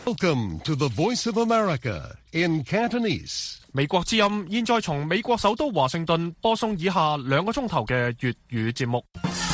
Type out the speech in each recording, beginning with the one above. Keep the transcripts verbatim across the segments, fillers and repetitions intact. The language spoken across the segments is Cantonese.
Welcome to the Voice of America in Cantonese. 美國之音現在從美國首都華盛頓播送以下兩個鐘頭嘅粵語節目。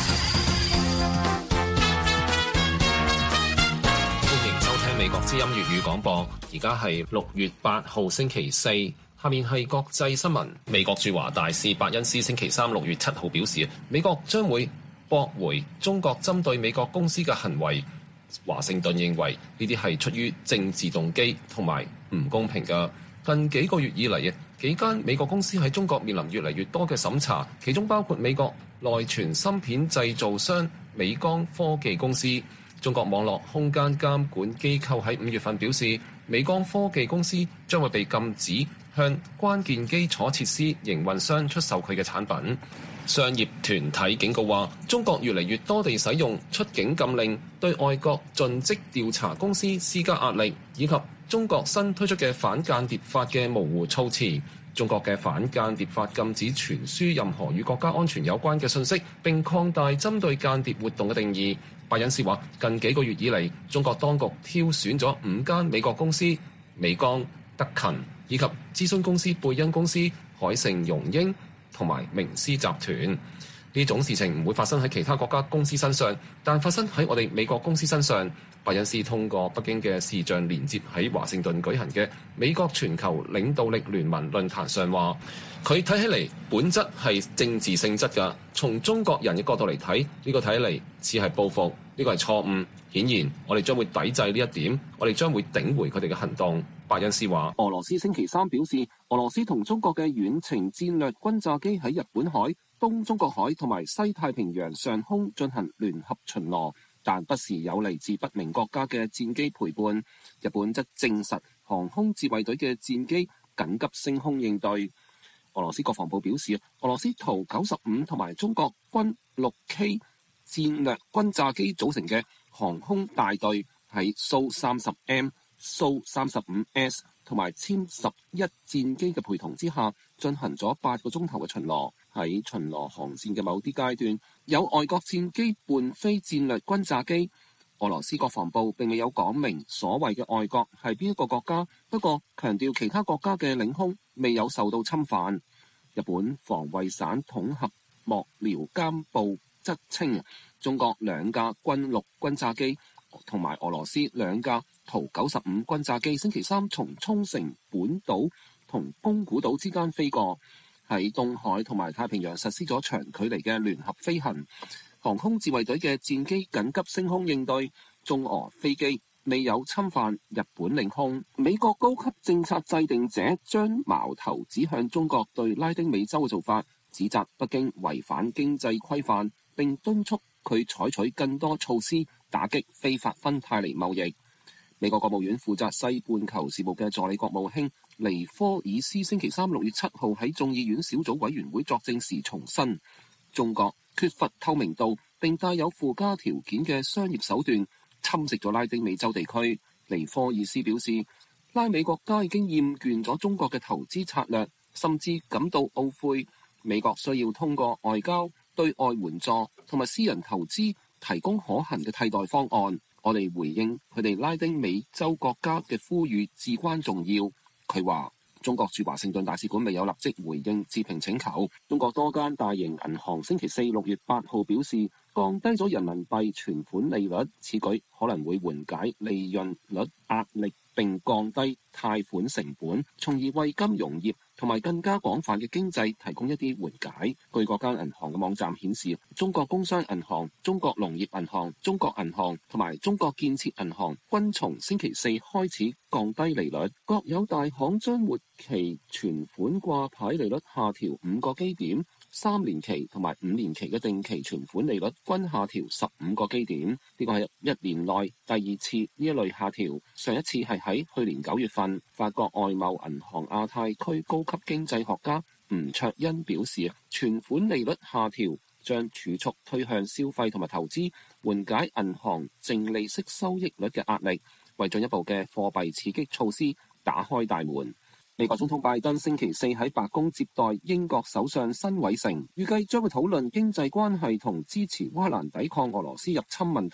歡迎收聽美國之音粵語廣播。而家係六月八號星期四，下面係國際新聞。美國駐華大使伯恩斯星期三六月七號表示，美國將會駁回中國針對美國公司嘅行為。華盛頓認為呢啲係出於政治動機同埋唔公平㗎。近幾個月以嚟，幾間美國公司喺中國面臨越嚟越多嘅審查，其中包括美國內存芯片製造商美光科技公司。中國網絡空間監管機構喺五月份表示，美光科技公司將會被禁止向關鍵基礎設施營運商出售佢嘅產品。商業團體警告話，中國越嚟越多地使用出境禁令，對外國盡職調查公司施加壓力，以及中國新推出嘅反間諜法嘅模糊措辭。中國嘅反間諜法禁止傳輸任何與國家安全有關嘅信息，並擴大針對間諜活動嘅定義。伯恩斯話，近幾個月以嚟，中國當局挑選咗五間美國公司美光、德勤以及諮詢公司貝恩公司、海盛榮英同埋明斯集團。呢種事情唔會發生喺其他國家公司身上，但發生喺我哋美國公司身上。伯恩斯通過北京嘅視像連接喺華盛頓舉行嘅美國全球領導力聯盟論壇上話，佢睇起嚟本質係政治性質㗎。從中國人嘅角度嚟睇，呢個睇起嚟似係報復，呢個係錯誤。顯然，我哋將會抵制呢一點，我哋將會頂回佢哋嘅行動。伯恩斯話， 俄羅斯星期三表示，俄羅斯同中國嘅遠程戰略轟炸機喺日本海、東中國海同埋西太平洋上空進行聯合巡邏，但不時有嚟自不明國家嘅戰機陪伴。日本則證實航空自衛隊嘅戰機緊急升空應對。俄羅斯國防部表示，俄羅斯圖九十五同埋中國軍六 K 戰略轟炸機組成嘅航空大隊喺蘇三十 M、蘇三十五 S 同埋殲十一戰機嘅陪同之下，進行咗八個鐘頭嘅巡邏。喺巡邏航線嘅某啲階段，有外國戰機伴飛戰略轟炸機。俄羅斯國防部並未有講明所謂嘅外國係邊一個國家，不過強調其他國家嘅領空未有受到侵犯。日本防衛省統合幕僚監部則稱，中國兩架軍六轟炸機同埋俄羅斯兩架圖九十五轟炸機星期三從沖繩本島同宮古島之間飛過，喺東海同埋太平洋實施咗長距離嘅聯合飛行。航空自衛隊嘅戰機緊急升空應對，中俄飛機未有侵犯日本領空。美國高級政策制定者將矛頭指向中國對拉丁美洲嘅做法，指責北京違反經濟規範，並敦促佢採取更多措施打擊非法芬太尼貿易。美國國務院負責西半球事務嘅助理國務卿尼科爾斯星期三六月七號喺眾議院小組委員會作證時重申，中國缺乏透明度並帶有附加條件嘅商業手段侵蝕咗拉丁美洲地區。尼科爾斯表示，拉美國家已經厭倦咗中國嘅投資策略，甚至感到懊悔。美國需要通過外交、對外援助同埋私人投資提供可行嘅替代方案。我哋回應佢哋拉丁美洲國家嘅呼籲至關重要。佢話，中國駐華盛頓大使館未有立即回應置評請求。中國多間大型銀行星期四六月八號表示，降低咗人民幣存款利率，此舉可能會緩解利潤率壓力並降低貸款成本，從而為金融業同埋更加廣泛嘅經濟提供一啲緩解。據各間銀行嘅網站顯示，中國工商銀行、中國農業銀行、中國銀行同埋中國建設銀行均從星期四開始降低利率，各有大行將末期存款掛牌利率下調五個基點，三年期同埋五年期嘅定期存款利率均下調十五個基點，呢個係一年內第二次呢一類下調，上一次係喺去年九月份。法國外貿銀行亞太區高級經濟學家吳卓恩表示，存款利率下調將儲蓄推向消費同埋投資，緩解銀行淨利息收益率嘅壓力，為進一步嘅貨幣刺激措施打開大門。美國總統拜登星期四喺白宮接待英國首相辛偉誠，預計將會討論經濟關係同支持烏克蘭抵抗俄羅斯入侵問題。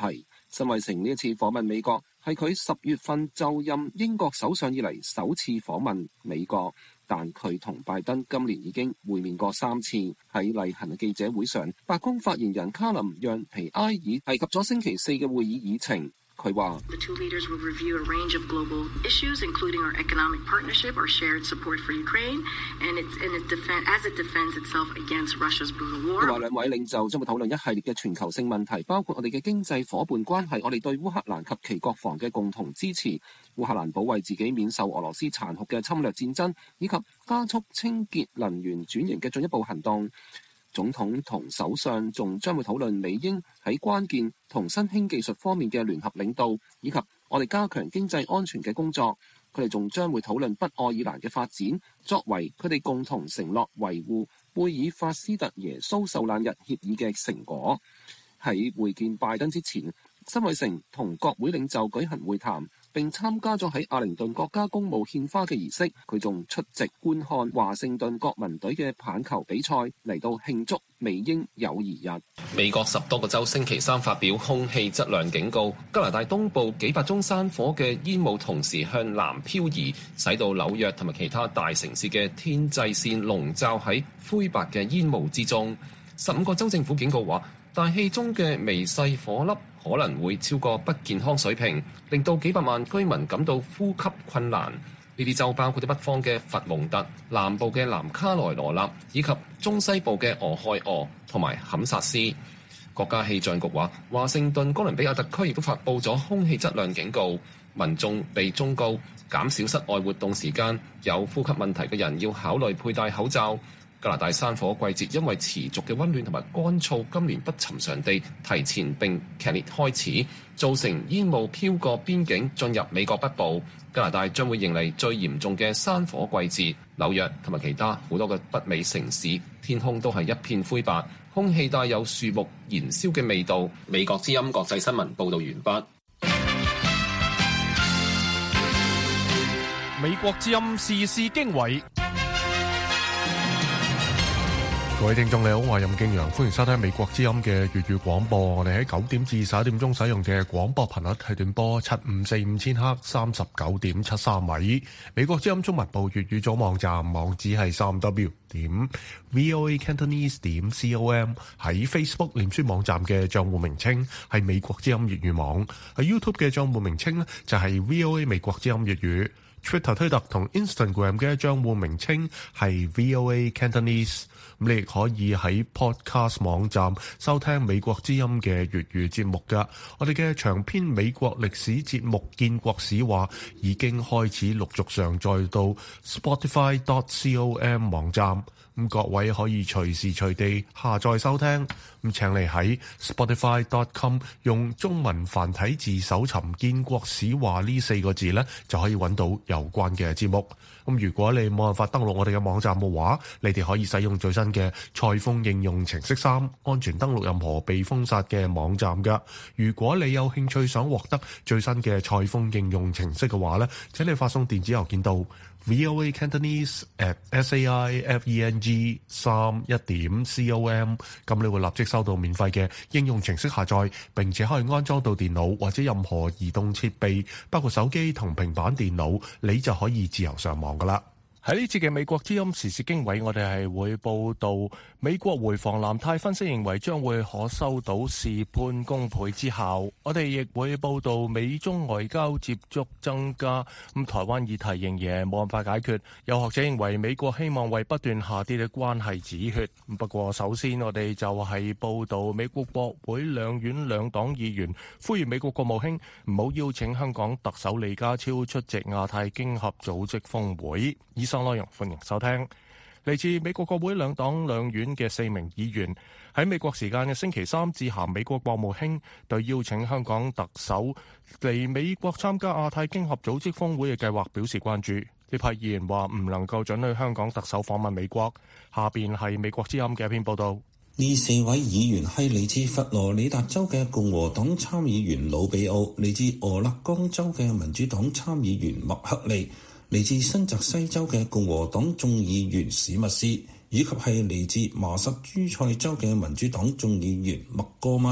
辛偉誠呢一次訪問美國係佢十月份就任英國首相以嚟首次訪問美國，但佢同拜登今年已經會面過三次。喺例行嘅記者會上，白宮發言人卡林讓皮埃爾提及咗星期四嘅會議議程。佢話佢話兩位領袖將會討論一系列嘅全球性問題，包括我哋嘅經濟夥伴關係，我哋對烏克蘭及其國防嘅共同支持，烏克蘭保衛自己免受俄羅斯殘酷嘅侵略戰爭，以及加速清潔能源轉型嘅進一步行動。總統同首相仲將會討論美英喺關鍵同新興技術方面嘅聯合領導，以及我哋加強經濟安全嘅工作。佢哋仲將會討論北愛爾蘭嘅發展，作為佢哋共同承諾維護貝爾法斯特耶穌受難日協議嘅成果。喺會見拜登之前，辛偉誠同國會領袖舉行會談，並參加咗喺阿靈頓國家公墓獻花嘅儀式。佢仲出席觀看華盛頓國民隊嘅棒球比賽，嚟到慶祝美英友誼日。 美國十多個州星期三發表空氣質量警告，加拿大東部幾百宗山火嘅煙霧同時向南漂移，使到紐約同埋其他大城市嘅天際線籠罩喺灰白嘅煙霧之中。十五個州政府警告話，大氣中嘅微細火粒可能會超過不健康水平，令到幾百萬居民感到呼吸困難。呢啲州包括咗北方嘅佛蒙特、南部嘅南卡羅來納，以及中西部嘅俄亥俄同埋堪薩斯。國家氣象局話，華盛頓哥倫比亞特區亦都發布咗空氣質量警告，民眾被忠告減少室外活動時間，有呼吸問題嘅人要考慮佩戴口罩。加拿大山火季節因為持續嘅溫暖同埋乾燥，今年不尋常地提前並劇烈開始，造成煙霧飄過邊境進入美國北部。加拿大將會迎嚟最嚴重嘅山火季節，紐約同埋其他好多嘅北美城市天空都係一片灰白，空氣帶有樹木燃燒嘅味道。美國之音國際新聞報道完畢。 美國之音時事經緯。 各位聽眾你好，我係任敬陽，歡迎收聽美國之音嘅粵語廣播。我哋喺九點至十一點鐘使用嘅廣播頻率係短波七五四五千赫，三十九點七三米。美國之音中文部粵語組網站網址係三 w 點 voa cantonese 點 com。喺 Facebook 臉書網站嘅賬戶名稱係美國之音粵語網，喺 YouTube 嘅賬戶名稱呢就係 VOA 美國之音粵語。Twitter 推特同 Instagram 嘅賬戶名稱係 VOA Cantonese。咁你亦可以喺 Podcast 網站收聽美國之音嘅粵語節目㗎。我哋嘅長篇美國歷史節目《建國史話》已經開始陸續上載到 Spotify dot com 網站。咁各位可以隨時隨地下載收聽。咁請你喺 Spotify dot com 用中文繁體字搜尋建國史話呢四個字呢，就可以揾到有關嘅節目。咁如果你冇辦法登錄我哋嘅網站嘅話，你哋可以使用最新嘅蔡豐應用程式三，安全登錄任何被封殺嘅網站㗎。如果你有興趣想獲得最新嘅蔡豐應用程式嘅話呢，請你發送電子郵件到 voa cantonese at saifeng 三一點 com， 咁你會立即收到免費嘅應用程式下載，並且可以安裝到電腦或者任何移動設備，包括手機同平板電腦，你就可以自由上網噶啦。 喺呢次嘅美國之音時事經緯，我哋係會報道美國回防南太分析認為將會可收到事半功倍之效。我哋亦會報道美中外交接觸增加，咁台灣議題仍然冇辦法解決。有學者認為美國希望為不斷下跌嘅關係止血。不過首先我哋就係報道美國國會兩院兩黨議員呼籲美國國務卿唔好邀請香港特首李家超出席亞太經合組織峰會。以上內容歡迎收聽。嚟自美國國會兩黨兩院嘅四名議員喺美國時間嘅星期三致函美國國務卿，對邀請香港特首嚟美國參加亞太經合組織峰會嘅計劃表示關注。呢批議員話唔能夠准許香港特首訪問美國。下邊係美國之音嘅一篇報道。 呢四位議員係嚟自佛羅里達州嘅共和黨參議員魯比奧，嚟自俄勒岡州嘅民主黨參議員麥克利，嚟自新澤西州嘅共和黨眾議員史密斯，以及係嚟自麻薩諸塞州嘅民主黨眾議員麥戈曼。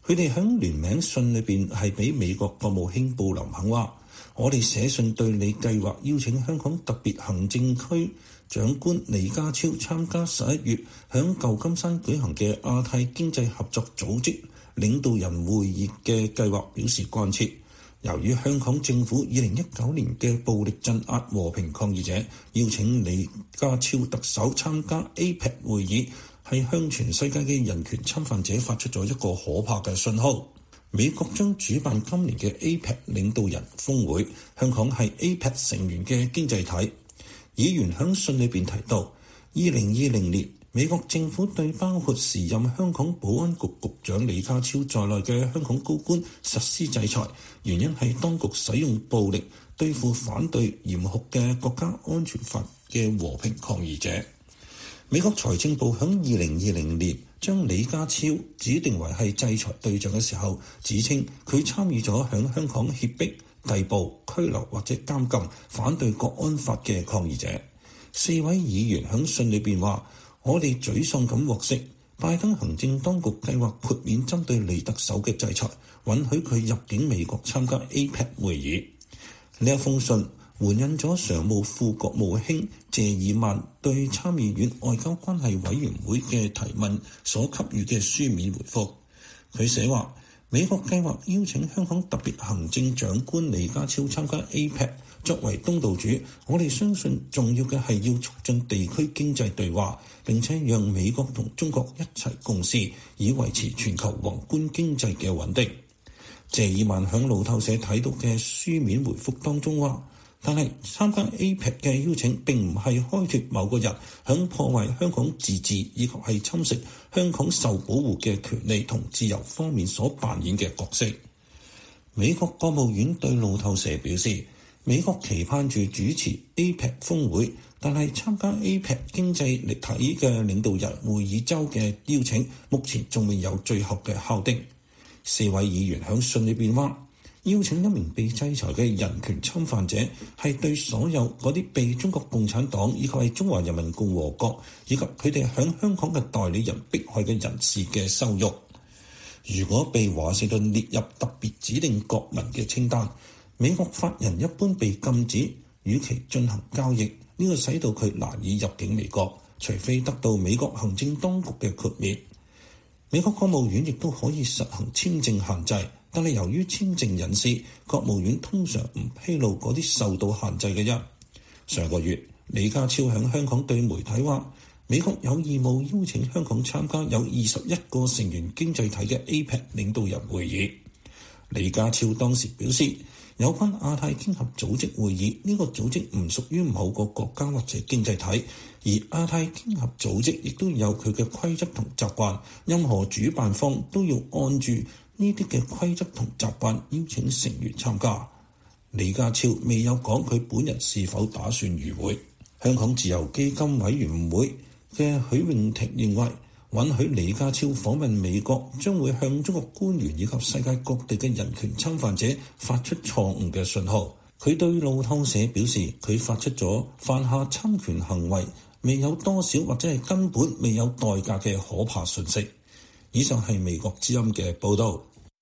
佢哋喺聯名信裏邊係俾美國國務卿布林肯話：我哋寫信對你計劃邀請香港特別行政區長官李家超參加十一月響舊金山舉行嘅亞太經濟合作組織領導人會議嘅計劃表示關切。由於香港政府二零一九年嘅暴力鎮壓和平抗議者，邀請李家超特首參加 A P E C 會議，係向全世界嘅人權侵犯者發出咗一個可怕嘅信號。美國將主辦今年嘅 A P E C 領導人峰會，香港係 A P E C 成員嘅經濟體。議員喺信裏邊提到，二零二零年美國政府對包括時任香港保安局局長李家超在內嘅香港高官實施制裁，原因係當局使用暴力對付反對嚴酷嘅國家安全法嘅和平抗議者。美國財政部喺二零二零年將李家超指定為係制裁對象嘅時候，指稱佢參與咗響香港脅迫、逮捕、拘留或者監禁反對國安法嘅抗議者。四位議員喺信裏邊話：我哋沮喪咁獲悉，拜登行政當局計劃豁免針對李特首嘅制裁，允許佢入境美國參加 A P E C 會議。呢一封信援引咗常務副國務卿謝爾曼對參議院外交關係委員會嘅提問所給予嘅書面回覆。佢寫話：美國計劃邀請香港特別行政長官李家超參加 A P E C。作為東道主，我哋相信重要嘅係要促進地區經濟對話，並且讓美國同中國一齊共事，以維持全球宏觀經濟嘅穩定。謝爾曼響路透社睇到嘅書面回覆當中話，但係參加 A P E C 嘅邀請並唔係開脫某個人響破壞香港自治以及係侵蝕香港受保護嘅權利同自由方面所扮演嘅角色。美國國務院對路透社表示，美國期盼住主持 A P E C 峰會，但係參加 A P E C 經濟力體嘅領導人會議周嘅邀請，目前仲未有最後嘅敲定。四位議員喺信裏邊話，邀請一名被制裁嘅人權侵犯者，係對所有嗰啲被中國共產黨以及係中華人民共和國以及佢哋喺香港嘅代理人迫害嘅人士嘅羞辱。如果被華盛頓列入特別指定國民嘅清單，美國法人一般被禁止與其進行交易，呢個使到佢難以入境美國，除非得到美國行政當局嘅豁免。美國國務院亦都可以實行簽證限制，但係由於簽證隱私，國務院通常唔披露嗰啲受到限制嘅人。上個月，李家超喺香港對媒體話，美國有義務邀請香港參加有二十一個成員經濟體嘅 A P E C 領導人會議。李家超當時表示，有關亞太經合組織會議，呢個組織唔屬於某個國家或者經濟體，而亞太經合組織亦都有佢嘅規則同習慣，任何主辦方都要按住呢啲嘅規則同習慣邀請成員參加。李家超未有講佢本人是否打算與會。香港自由基金委員會嘅許永婷認為，允許李家超訪問美國將會向中國官員以及世界各地嘅人權侵犯者發出錯誤嘅信號。佢對路透社表示，佢發出咗犯下侵權行為未有多少或者係根本未有代價嘅可怕訊息。以上係美國之音嘅報導。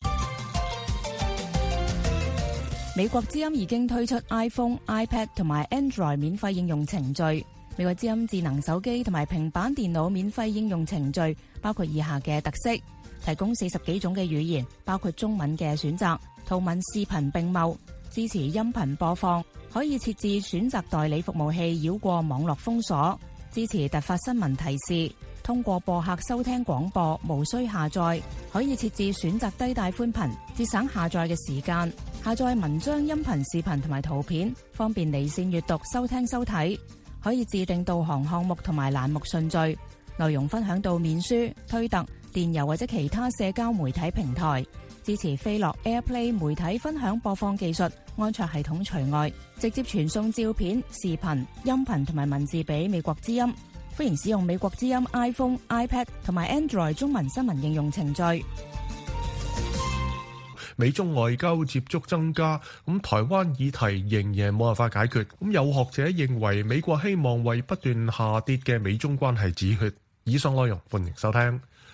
美國之音已經推出 iPhone、iPad 同埋 Android 免費應用程序。美國之音智能手機同埋平板電腦免費應用程序包括以下嘅特色：提供四十幾種嘅語言，包括中文嘅選擇，圖文視頻並茂，支持音頻播放，可以設置選擇代理服務器繞過網絡封鎖，支持突發新聞提示，通過播客收聽廣播，無需下載，可以設置選擇低帶寬頻，節省下載嘅時間，下載文章、音頻、視頻同埋圖片，方便離線閱讀、收聽收睇。可以自定導航項目同埋欄目順序，內容分享到面書、推特、電郵或者其他社交媒體平台，支持飛樂 AirPlay 媒體分享播放技術，安卓系統除外，直接傳送照片、視頻、音頻同埋文字俾美國之音。歡迎使用美國之音 iPhone、iPad 同埋 Android 中文新聞應用程序。 美中外交接觸增加，咁台灣議題仍然冇辦法解決。咁有學者認為美國希望為不斷下跌嘅美中關係止血。以上內容歡迎收聽。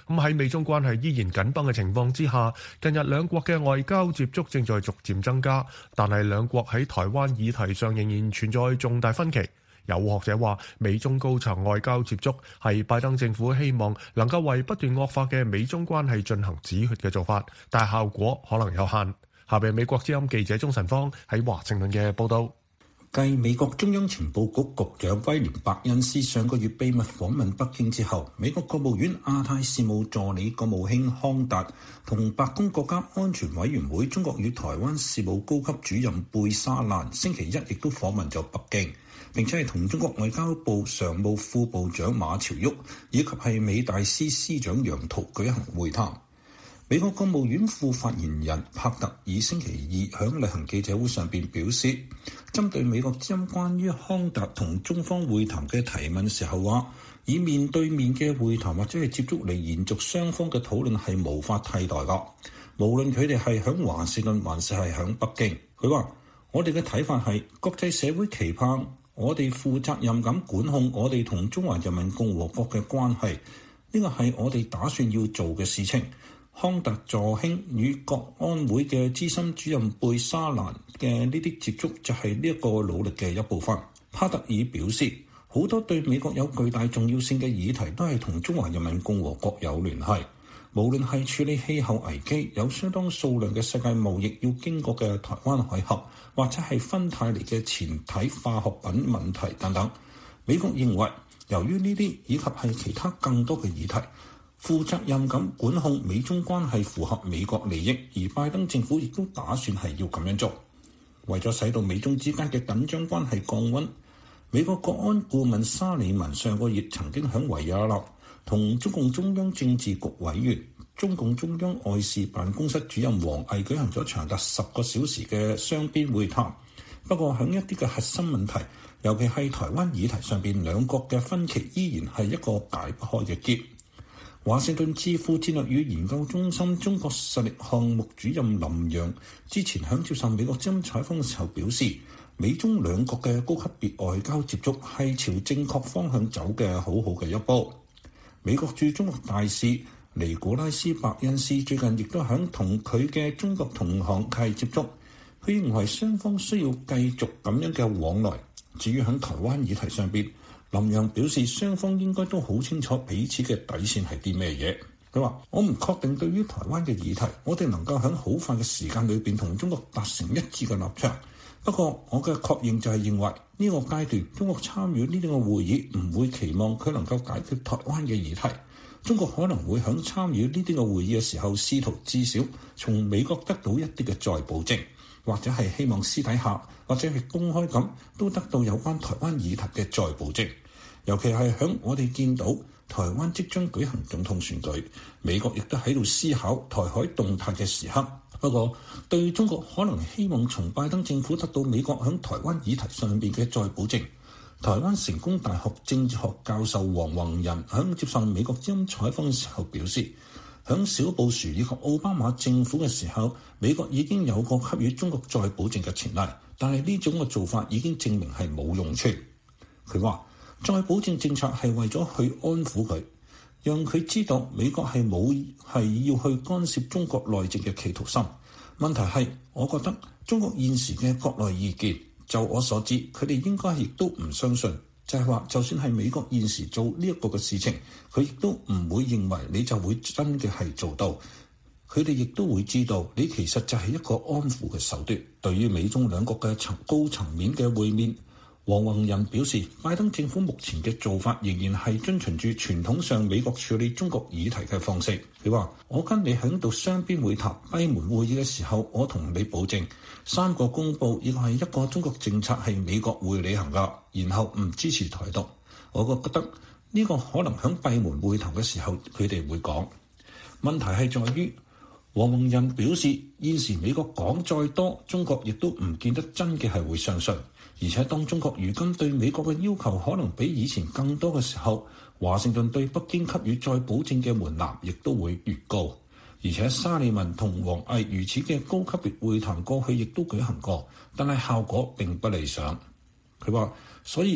咁喺美中關係依然緊繃嘅情況之下，近日兩國嘅外交接觸正在逐漸增加，但係兩國喺台灣議題上仍然存在重大分歧。有學者話，美中高層外交接觸係拜登政府希望能夠為不斷惡化嘅美中關係進行止血嘅做法，但係效果可能有限。下邊美國之音記者鍾晨芳喺華盛頓嘅報導。 繼美國中央情報局局長威廉伯恩斯上個月秘密訪問北京之後，美國國務院亞太事務助理國務卿康達同白宮國家安全委員會中國與台灣事務高級主任貝沙蘭星期一亦都訪問咗北京，並且係同中國外交部常務副部長馬朝旭以及係美大司司長楊濤舉行會談。美國國務院副發言人帕特爾星期二響例行記者會上邊表示，針對美國之音關於康達同中方會談嘅提問時候話，以面對面嘅會談或者係接觸嚟延續雙方嘅討論係無法替代噶，無論佢哋係響華盛頓還是係響北京。佢話我哋嘅睇法係國際社會期盼我哋負責任咁管控我哋同中華人民共和國嘅關係，呢個係我哋打算要做嘅事情。康達助卿與國安會嘅資深主任貝沙蘭嘅呢啲接觸就係呢一個努力嘅一部分。帕特爾表示，好多對美國有巨大重要性嘅議題都係同中華人民共和國有聯繫，無論係處理氣候危機、有相當數量嘅世界貿易要經過嘅台灣海峽，或者係芬太尼嘅前體化學品問題等等。美國認為，由於呢啲以及係其他更多嘅議題，負責任咁管控美中關係符合美國利益，而拜登政府亦都打算係要咁樣做。為咗使到美中之間嘅緊張關係降溫，美國國安顧問沙利文上個月曾經喺維也納同中共中央政治局委員、中共中央外事辦公室主任王毅舉行咗長達十個小時嘅雙邊會談。不過喺一啲嘅核心問題，尤其係台灣議題上邊，兩國嘅分歧依然係一個解不開嘅結。華盛頓智庫戰略與研究中心中國實力項目主任林洋之前喺接受美國之音採訪嘅時候表示，美中兩國嘅高級別外交接觸係朝正確方向走嘅好好嘅一步。美國駐中國大使尼古拉斯伯恩斯最近亦都喺同佢嘅中國同行係接觸，佢認為雙方需要繼續咁樣嘅往來。至於喺台灣議題上邊，林洋表示雙方應該都好清楚彼此嘅底線係啲咩嘢。佢話：我唔確定對於台灣嘅議題，我哋能夠喺好快嘅時間裏邊同中國達成一致嘅立場。不過我嘅確認就係認為呢個階段中國參與呢啲嘅會議唔會期望佢能夠解決台灣嘅議題。中國可能會喺參與呢啲嘅會議嘅時候，試圖至少從美國得到一啲嘅再保證，或者係希望私底下或者係公開咁都得到有關台灣議題嘅再保證。尤其係響我哋見到台灣即將舉行總統選舉，美國亦都喺度思考台海動態嘅時刻。不過對中國可能希望從拜登政府得到美國響台灣議題上邊嘅再保證。台灣成功大學政治學教授黃宏仁響接受美國之音採訪嘅時候表示，響小布殊以及奧巴馬政府嘅時候，美國已經有過給予中國再保證嘅前例，但係呢種嘅做法已經證明係冇用處。佢話再保證政策係為咗去安撫佢，讓佢知道美國係冇係要去干涉中國內政嘅企圖心。問題係，我覺得中國現時嘅國內意見，就我所知，佢哋應該亦都唔相信，就係話，就算係美國現時做呢一個嘅事情，佢亦都唔會認為你就會真嘅係做到。佢哋亦都會知道，你其實就係一個安撫嘅手段。對於美中兩國嘅層高層面嘅會面，黃宏仁表示，拜登政府目前嘅做法仍然係遵循住傳統上美國處理中國議題嘅方式。佢話：我跟你喺度雙邊會談閉門會議嘅時候，我同你保證，三個公佈亦係一個中國政策係美國會履行㗎，然後唔支持台獨。我覺得呢個可能喺閉門會談嘅時候佢哋會講。問題係在於，黃宏仁表示，現時美國講再多，中國亦都唔見得真嘅係會相信。而且當中國如今對美國嘅要求可能比以前更多嘅時候，華盛頓對北京給予再保證嘅門檻亦都會越高。而且沙利文同王毅如此嘅高級別會談過去亦都舉行過，但係效果並不理想。佢話：所以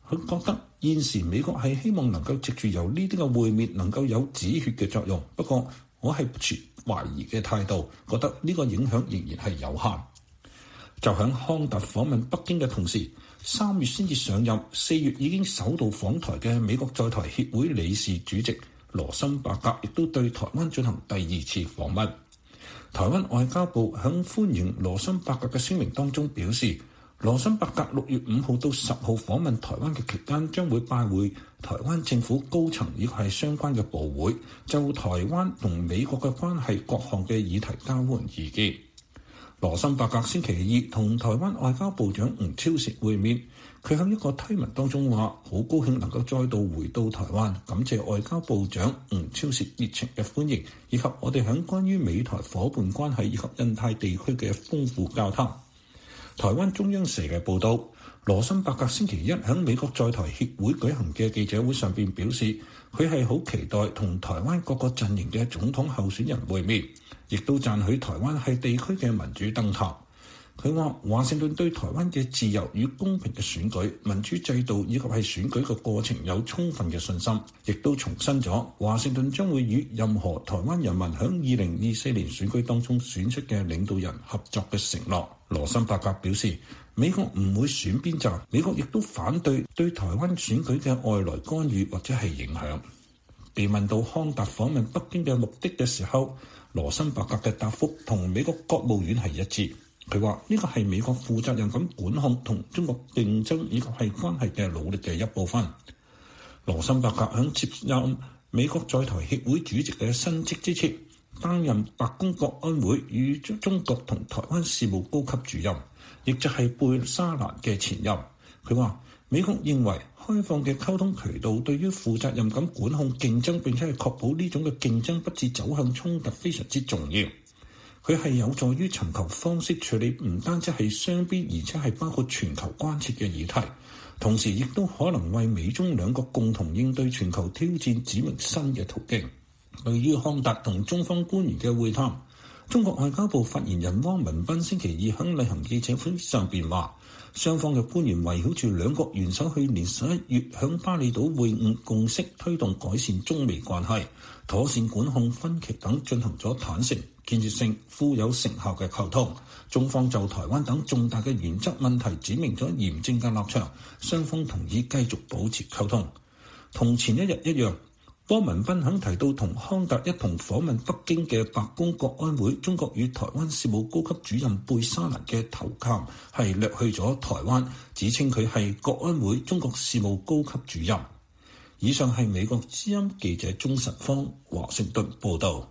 佢覺得現時美國係希望能夠藉住由呢啲嘅會面能夠有止血嘅作用，不過我係持懷疑嘅態度，覺得呢個影響仍然係有限。就喺康達訪問北京嘅同時，三月先至上任，四月已經首度訪台嘅美國在台協會理事主席羅森伯格亦都對台灣進行第二次訪問。台灣外交部響歡迎羅森伯格嘅聲明當中表示，羅森伯格六月五號到十號訪問台灣嘅期間，將會拜會台灣政府高層以及係相關嘅部會，就台灣同美國嘅關係各項嘅議題交換意見。羅森伯格星期二同台灣外交部長吳釗燮會面，佢喺一個推文當中話：好高興能夠再度回到台灣，感謝外交部長吳釗燮熱情嘅歡迎，以及我哋喺關於美台夥伴關係以及印太地區嘅豐富交談。台灣中央社嘅報導，羅森伯格星期一喺美國在台協會舉行嘅記者會上邊表示，佢係好期待同台灣各個陣營嘅總統候選人會面，亦都讚許台灣係地區嘅民主燈塔。佢話華盛頓對台灣嘅自由與公平嘅選舉、民主制度以及係選舉嘅過程有充分嘅信心，亦都重申咗華盛頓將會與任何台灣人民喺二零二四年選舉當中選出嘅領導人合作嘅承諾。羅森伯格表示，美國唔會選邊站，美國亦都反對對台灣選舉嘅外來干預或者係影響。被問到康達訪問北京嘅目的嘅時候，羅森伯格嘅答覆同美國國務院係一致。佢話呢個係美國負責任咁管控同中國競爭以及係關係嘅努力嘅一部分。羅森伯格響接任美國在台協會主席嘅新職之前，擔任白宮國安會與中國同台灣事務高級主任，亦就係貝沙蘭嘅前任。佢話美國認為開放嘅溝通渠道對於負責任咁管控競爭並且係確保呢種嘅競爭不致走向衝突非常之重要。佢係有助於尋求方式處理唔單止係雙邊，而且係包括全球關切嘅議題，同時亦都可能為美中兩國共同應對全球挑戰指明新嘅途徑。對於康達同中方官員嘅會談，中國外交部發言人汪文斌星期二喺例行記者會上邊話，雙方嘅官員圍繞住兩國元首去年十一月響巴厘島會晤共識，推動改善中美關係、妥善管控分歧等進行咗坦誠、建設性、富有成效嘅溝通。中方就台灣等重大嘅原則問題指明咗嚴正嘅立場，雙方同意繼續保持溝通。同前一日一樣，汪文斌肯提到同康達一同訪問北京嘅白宮國安會中國與台灣事務高級主任貝沙蘭嘅頭銜係略去咗台灣，只稱佢係國安會中國事務高級主任。以上係美國之音記者鍾實方華盛頓報道。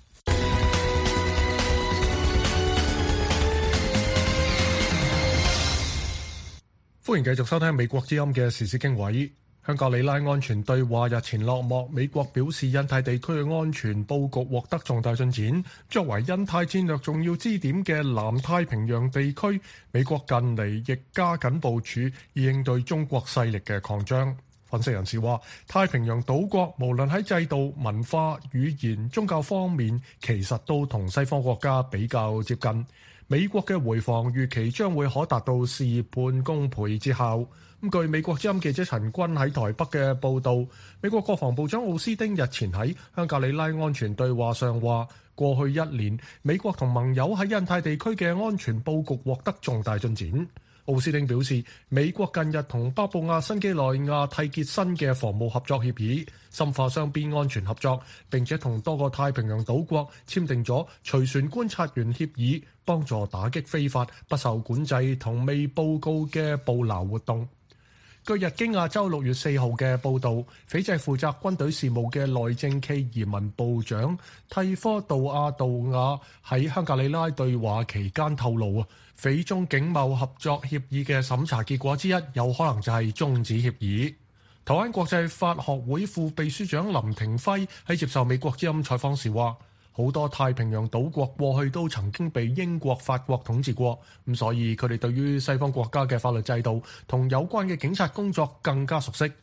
歡迎繼續收聽美國之音嘅時事經緯。香格里拉安全對話日前落幕，美國表示印太地區嘅安全佈局獲得重大進展。作為印太戰略重要支點嘅南太平洋地區，美國近嚟亦加緊部署以應對中國勢力嘅擴張。分析人士話，太平洋島國無論喺制度、文化、語言、宗教方面，其實都同西方國家比較接近。美國嘅回防預期將會可達到事半功倍之效。咁據美國之音記者陳君喺台北嘅報導，美國國防部長奧斯汀日前喺香格里拉安全對話上話，過去一年美國同盟友喺印太地區嘅安全佈局獲得重大進展。奧斯汀表示，美國近日同巴布亞新幾內亞締結新嘅防務合作協議，深化雙邊安全合作，並且同多個太平洋島國簽訂咗隨船觀察員協議，幫助打擊非法、不受管制同未報告嘅捕撈活動。據日經亞洲六月四號嘅報導，斐濟負責軍隊事務嘅內政暨移民部長蒂科杜亞杜亞喺香格里拉對話期間透露啊，斐中警貿合作協議嘅審查結果之一，有可能就係終止協議。台灣國際法學會副秘書長林廷輝喺接受美國之音採訪時話，好多太平洋島國過去都曾經被英國、法國統治過，咁所以佢哋對於西方國家嘅法律制度同有關嘅警察工作更加熟悉。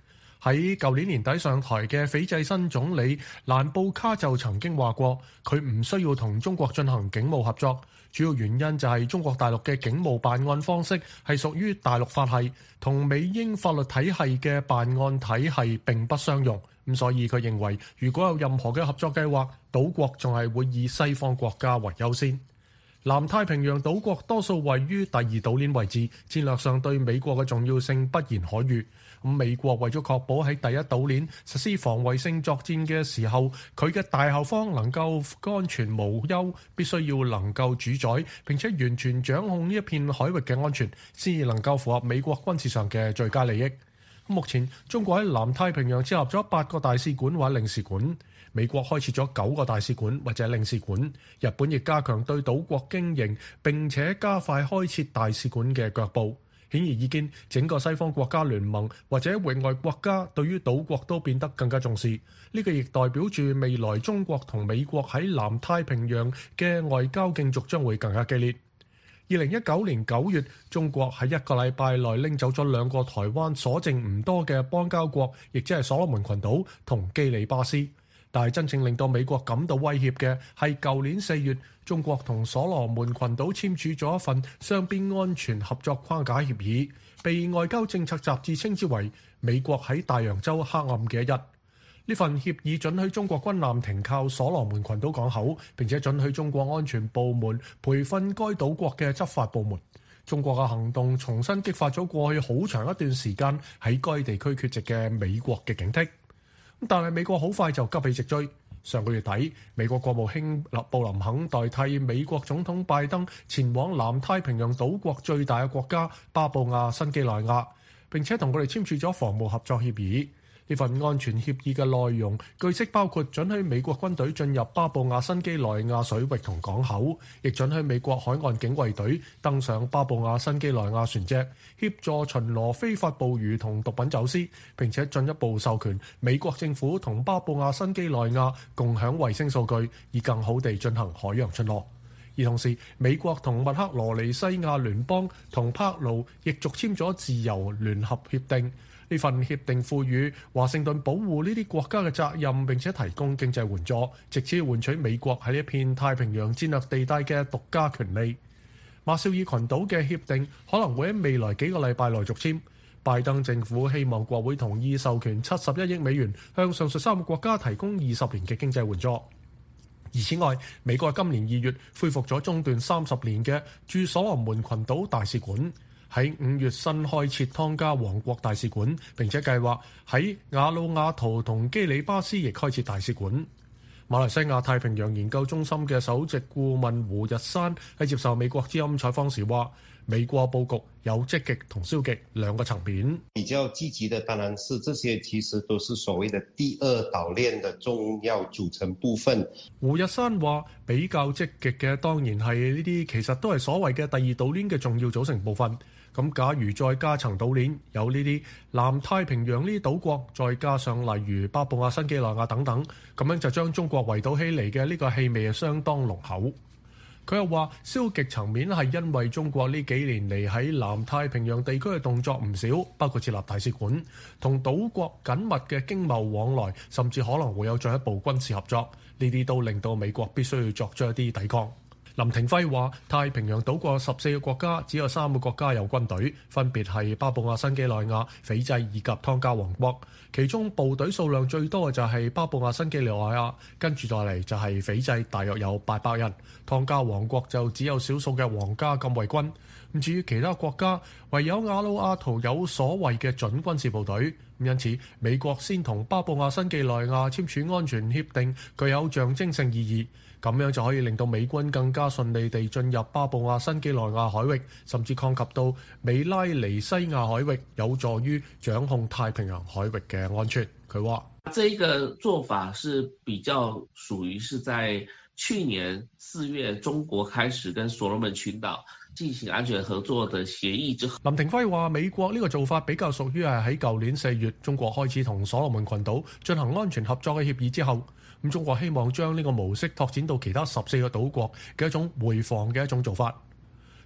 喺舊年年底上台嘅斐濟新總理蘭布卡就曾經話過，佢唔需要同中國進行警務合作，主要原因就係中國大陸嘅警務辦案方式係屬於大陸法系，同美英法律體系嘅辦案體系並不相容。咁所以佢認為，如果有任何嘅合作計劃，島國仲係會以西方國家為優先。南太平洋島國多數位於第二島鏈位置，戰略上對美國嘅重要性不言可喻。咁美國為咗確保喺第一島鏈實施防衛性作戰嘅時候，佢嘅大後方能夠安全無憂，必須要能夠主宰並且完全掌控呢一片海域嘅安全，先至能夠符合美國軍事上嘅最佳利益。目前中國喺南太平洋設立咗八個大使館或者領事館，美國開設咗九個大使館或者領事館，日本亦加強對島國經營並且加快開設大使館嘅腳步。顯而易見，整個西方國家聯盟或者域外國家對於島國都變得更加重視。呢、這個亦代表住未來中國同美國喺南太平洋嘅外交競逐將會更加激烈。二零一九年九月，中國喺一個禮拜內拎走咗兩個台灣所剩唔多嘅邦交國，亦即係所羅門群島同基里巴斯。但係真正令到美國感到威脅嘅係舊年四月，中國同所羅門群島簽署咗一份雙邊安全合作框架協議，被外交政策雜誌稱之為美國喺大洋洲黑暗嘅一日。呢份協議准許中國軍艦停靠所羅門群島港口，並且准許中國安全部門培訓該島國嘅執法部門。中國嘅行動重新激發咗過去好長一段時間喺該地區缺席嘅美國嘅警惕。但係美國好快就急起直追。上個月底，美國國務卿布林肯代替美國總統拜登前往南太平洋島國最大嘅國家巴布亞新幾內亞，並且同佢哋簽署咗防務合作協議。呢份安全協議嘅內容，據悉包括准許美國軍隊進入巴布亞新幾內亞水域同港口，亦准許美國海岸警衛隊登上巴布亞新幾內亞船隻，協助巡邏非法捕魚同毒品走私，並且進一步授權美國政府同巴布亞新幾內亞共享衛星數據，以更好地進行海洋巡邏。而同時，美國同密克羅尼西亞聯邦同帕勞亦續簽咗自由聯合協定。呢份協定賦予華盛頓保護呢啲國家嘅責任，並且提供經濟援助，藉此換取美國喺呢一片太平洋戰略地帶嘅獨家權利。馬紹爾群島嘅協定可能會喺未來幾個禮拜內續簽。拜登政府希望國會同意授權七十一億美元向上述三個國家提供二十年嘅經濟援助。而此外，美國今年二月恢復咗中斷三十年嘅駐所羅門群島大使館。喺五月新開設湯加王國大使館，並且計劃喺瓦努阿圖同基里巴斯亦開設大使館。馬來西亞太平洋研究中心嘅首席顧問胡日山喺接受美國之音採訪時話，美國佈局有積極同消極兩個層面。 比較積極的當然是這些其實都是所謂的第二島鏈的重要組成部分。 胡日山話，比較積極嘅當然係呢啲其實都係所謂嘅第二島鏈嘅重要組成部分。咁假如再加層島鏈，有呢啲南太平洋呢啲島國，再加上例如巴布亞新幾內亞等等，咁樣就將中國圍堵起嚟嘅呢個氣味係相當濃厚。佢又話，消極層面係因為中國呢幾年嚟喺南太平洋地區嘅動作唔少，包括設立大使館、同島國緊密嘅經貿往來，甚至可能會有進一步軍事合作，呢啲都令到美國必須要作出一啲抵抗。林廷輝話，太平洋島國十四個國家，只有三個國家有軍隊，分別係巴布亞新幾內亞、斐濟以及湯加王國。其中部隊數量最多嘅就係巴布亞新幾內亞，跟住再嚟就係斐濟，大約有八百人。湯加王國就只有少數嘅皇家禁衛軍。咁至於其他國家，唯有瓦努阿圖有所謂嘅準軍事部隊。因此，美國先同巴布亞新幾內亞簽署安全協定，具有象徵性意義。咁樣就可以令到美軍更加順利地進入巴布亞新幾內亞海域，甚至擴及到美拉尼西亞海域，有助於掌控太平洋海域嘅安全。佢話： 這一個做法是比較屬於是在去年四月中國開始跟所羅門群島進行安全合作的協議之後。 林廷輝話：美國呢個做法比較屬於係喺舊年四月中國開始同所羅門群島進行安全合作嘅協議之後。咁中國希望將呢個模式拓展到其他十四個島國嘅一種回防嘅一種做法。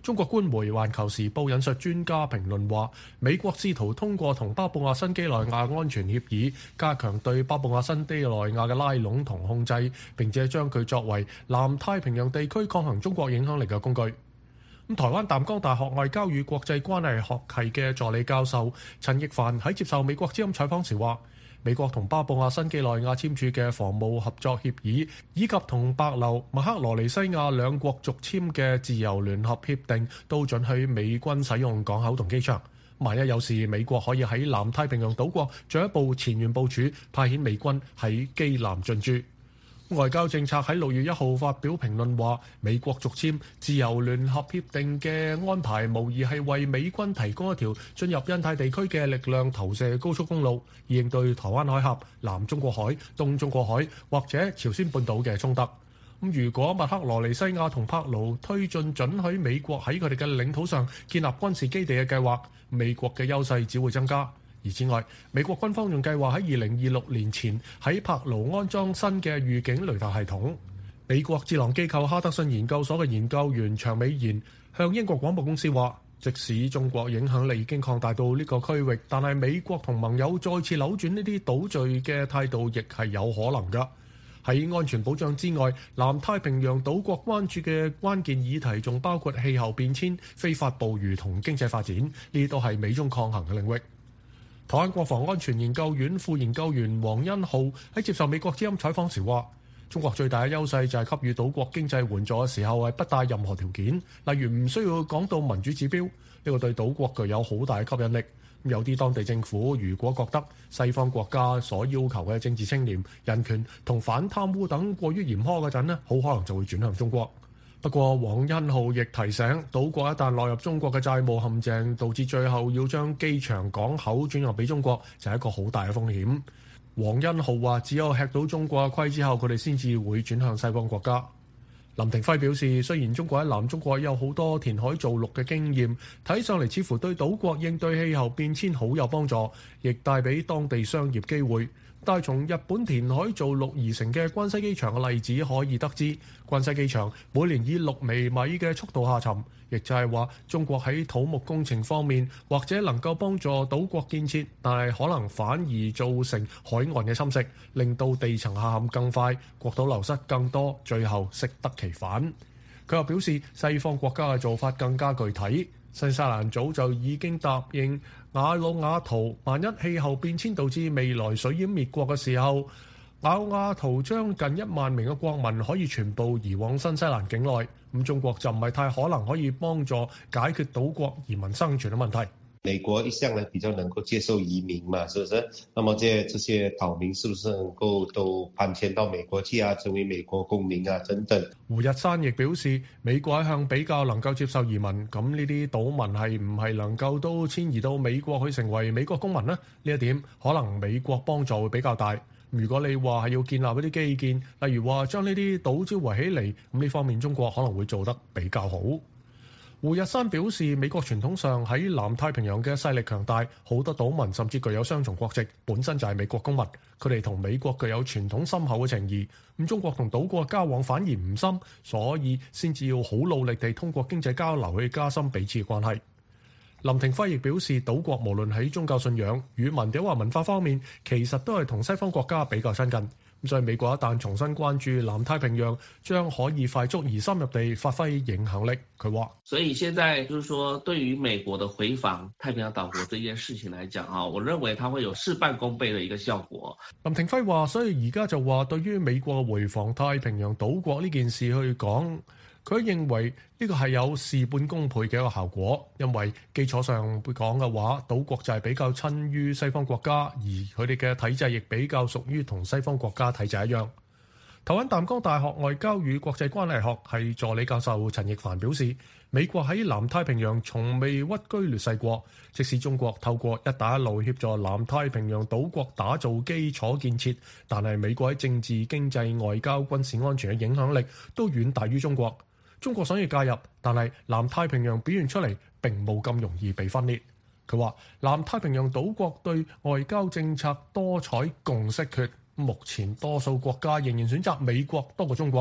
中國官媒《環球時報》引述專家評論話，美國試圖通過同巴布亞新幾內亞安全協議，加強對巴布亞新幾內亞嘅拉攏同控制，並且將佢作為南太平洋地區抗衡中國影響力嘅工具。咁台灣淡江大學外交與國際關係學系嘅助理教授陳奕凡喺接受美國之音採訪時話，美國同巴布亞新幾內亞簽署嘅防務合作協議，以及同帛琉、麥克羅尼西亞兩國續簽嘅自由聯合協定，都准許美軍使用港口同機場。萬一有事，美國可以喺南太平洋島國進一步前沿部署，派遣美軍喺基南進駐。外交政策喺六月一號發表評論話，美國續簽自由聯合協定嘅安排，無疑係為美軍提供一條進入印太地區嘅力量投射高速公路，以應對台灣海峽、南中國海、東中國海或者朝鮮半島嘅衝突。咁如果麥克羅尼西亞同帕勞推進准許美國喺佢哋嘅領土上建立軍事基地嘅計劃，美國嘅優勢只會增加。而此外，美國軍方仲計劃喺二零二六年前喺帕勞安裝新嘅預警雷達系統。美國智囊機構哈德遜研究所嘅研究員長美賢向英國廣播公司話，即使中國影響力已經擴大到呢個區域，但係美國同盟友再次扭轉呢啲島嶼嘅態度，亦係有可能㗎。喺安全保障之外，南太平洋島國關注嘅關鍵議題仲包括氣候變遷、非法捕魚同經濟發展，呢啲都係美中抗衡嘅領域。台灣國防安全研究院副研究員黃恩浩喺接受美國之音採訪時話，中國最大嘅優勢就係給予島國經濟援助嘅時候係不帶任何條件，例如唔需要講到民主指標，呢個對島國具有好大嘅吸引力。有啲當地政府如果覺得西方國家所要求嘅政治清廉、人權同反貪污等過於嚴苛嗰陣呢，好可能就會轉向中國。不過，黃恩浩亦提醒，島國一旦落入中國嘅債務陷阱，導致最後要將機場港口轉讓俾中國，就係一個好大嘅風險。黃恩浩話：只有吃到中國嘅虧之後，佢哋先至會轉向西方國家。林廷輝表示，雖然中國喺南中國有好多填海造陸嘅經驗，睇上嚟似乎對島國應對氣候變遷好有幫助，亦帶俾當地商業機會。但係從日本填海造陸而成嘅關西機場嘅例子可以得知，關西機場每年以六微米嘅速度下沉，亦就係話中國喺土木工程方面或者能夠幫助島國建設，但係可能反而造成海岸嘅侵蝕，令到地層下陷更快，國土流失更多，最後適得其反。佢又表示，西方國家嘅做法更加具體。新西蘭早就已經答應瓦努阿圖，萬一氣候變遷導致未來水淹滅國嘅時候，瓦努阿圖將近一萬名嘅國民可以全部移往新西蘭境內。咁中國就唔係太可能可以幫助解決島國移民生存嘅問題。 美國一向呢比較能夠接受移民嘛，是不是？那麼這這些島民是不是能夠都搬遷到美國去啊，成為美國公民啊等等？ 胡日山亦表示，美國一向比較能夠接受移民，咁呢啲島民係唔係能夠都遷移到美國去成為美國公民呢？呢一點可能美國幫助會比較大。如果你話係要建立一啲基建，例如話將呢啲島礁圍起嚟，咁呢方面中國可能會做得比較好。胡日山表示，美國傳統上喺南太平洋嘅勢力強大，好多島民甚至具有雙重國籍，本身就係美國公民。佢哋同美國具有傳統深厚嘅情誼。咁中國同島國交往反而唔深，所以先至要好努力地通過經濟交流去加深彼此嘅關係。林廷輝亦表示，島國無論喺宗教信仰、語文或文化方面，其實都係同西方國家比較親近。咁所以美國一旦重新關注南太平洋，將可以快速而深入地發揮影響力。佢話： 所以現在就是說，對於美國的回訪太平洋島國這件事情來講啊，我認為它會有事半功倍的一個效果。 林廷輝話：所以而家就話，對於美國回訪太平洋島國呢件事去講，佢認為呢個係有事半功倍嘅一個效果，因為基礎上會講嘅話，島國就係比較親於西方國家，而佢哋嘅體制亦比較屬於同西方國家體制一樣。台灣淡江大學外交與國際關係學系助理教授陳奕凡表示，美國喺南太平洋從未屈居劣勢過，即使中國透過一帶一路協助南太平洋島國打造基礎建設，但係美國喺政治、經濟、外交、軍事安全嘅影響力都遠大於中國。中國想要介入，但係南太平洋表現出嚟並冇咁容易被分裂。佢話：南太平洋島國對外交政策多採共識決，目前多數國家仍然選擇美國多過中國。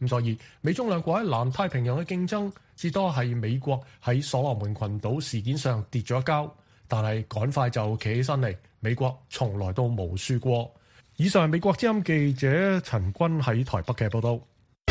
咁所以美中兩國喺南太平洋嘅競爭，至多係美國喺所羅門群島事件上跌咗一跤，但係趕快就企起身嚟。美國從來都冇輸過。以上係美國之音記者陳君喺台北嘅報道。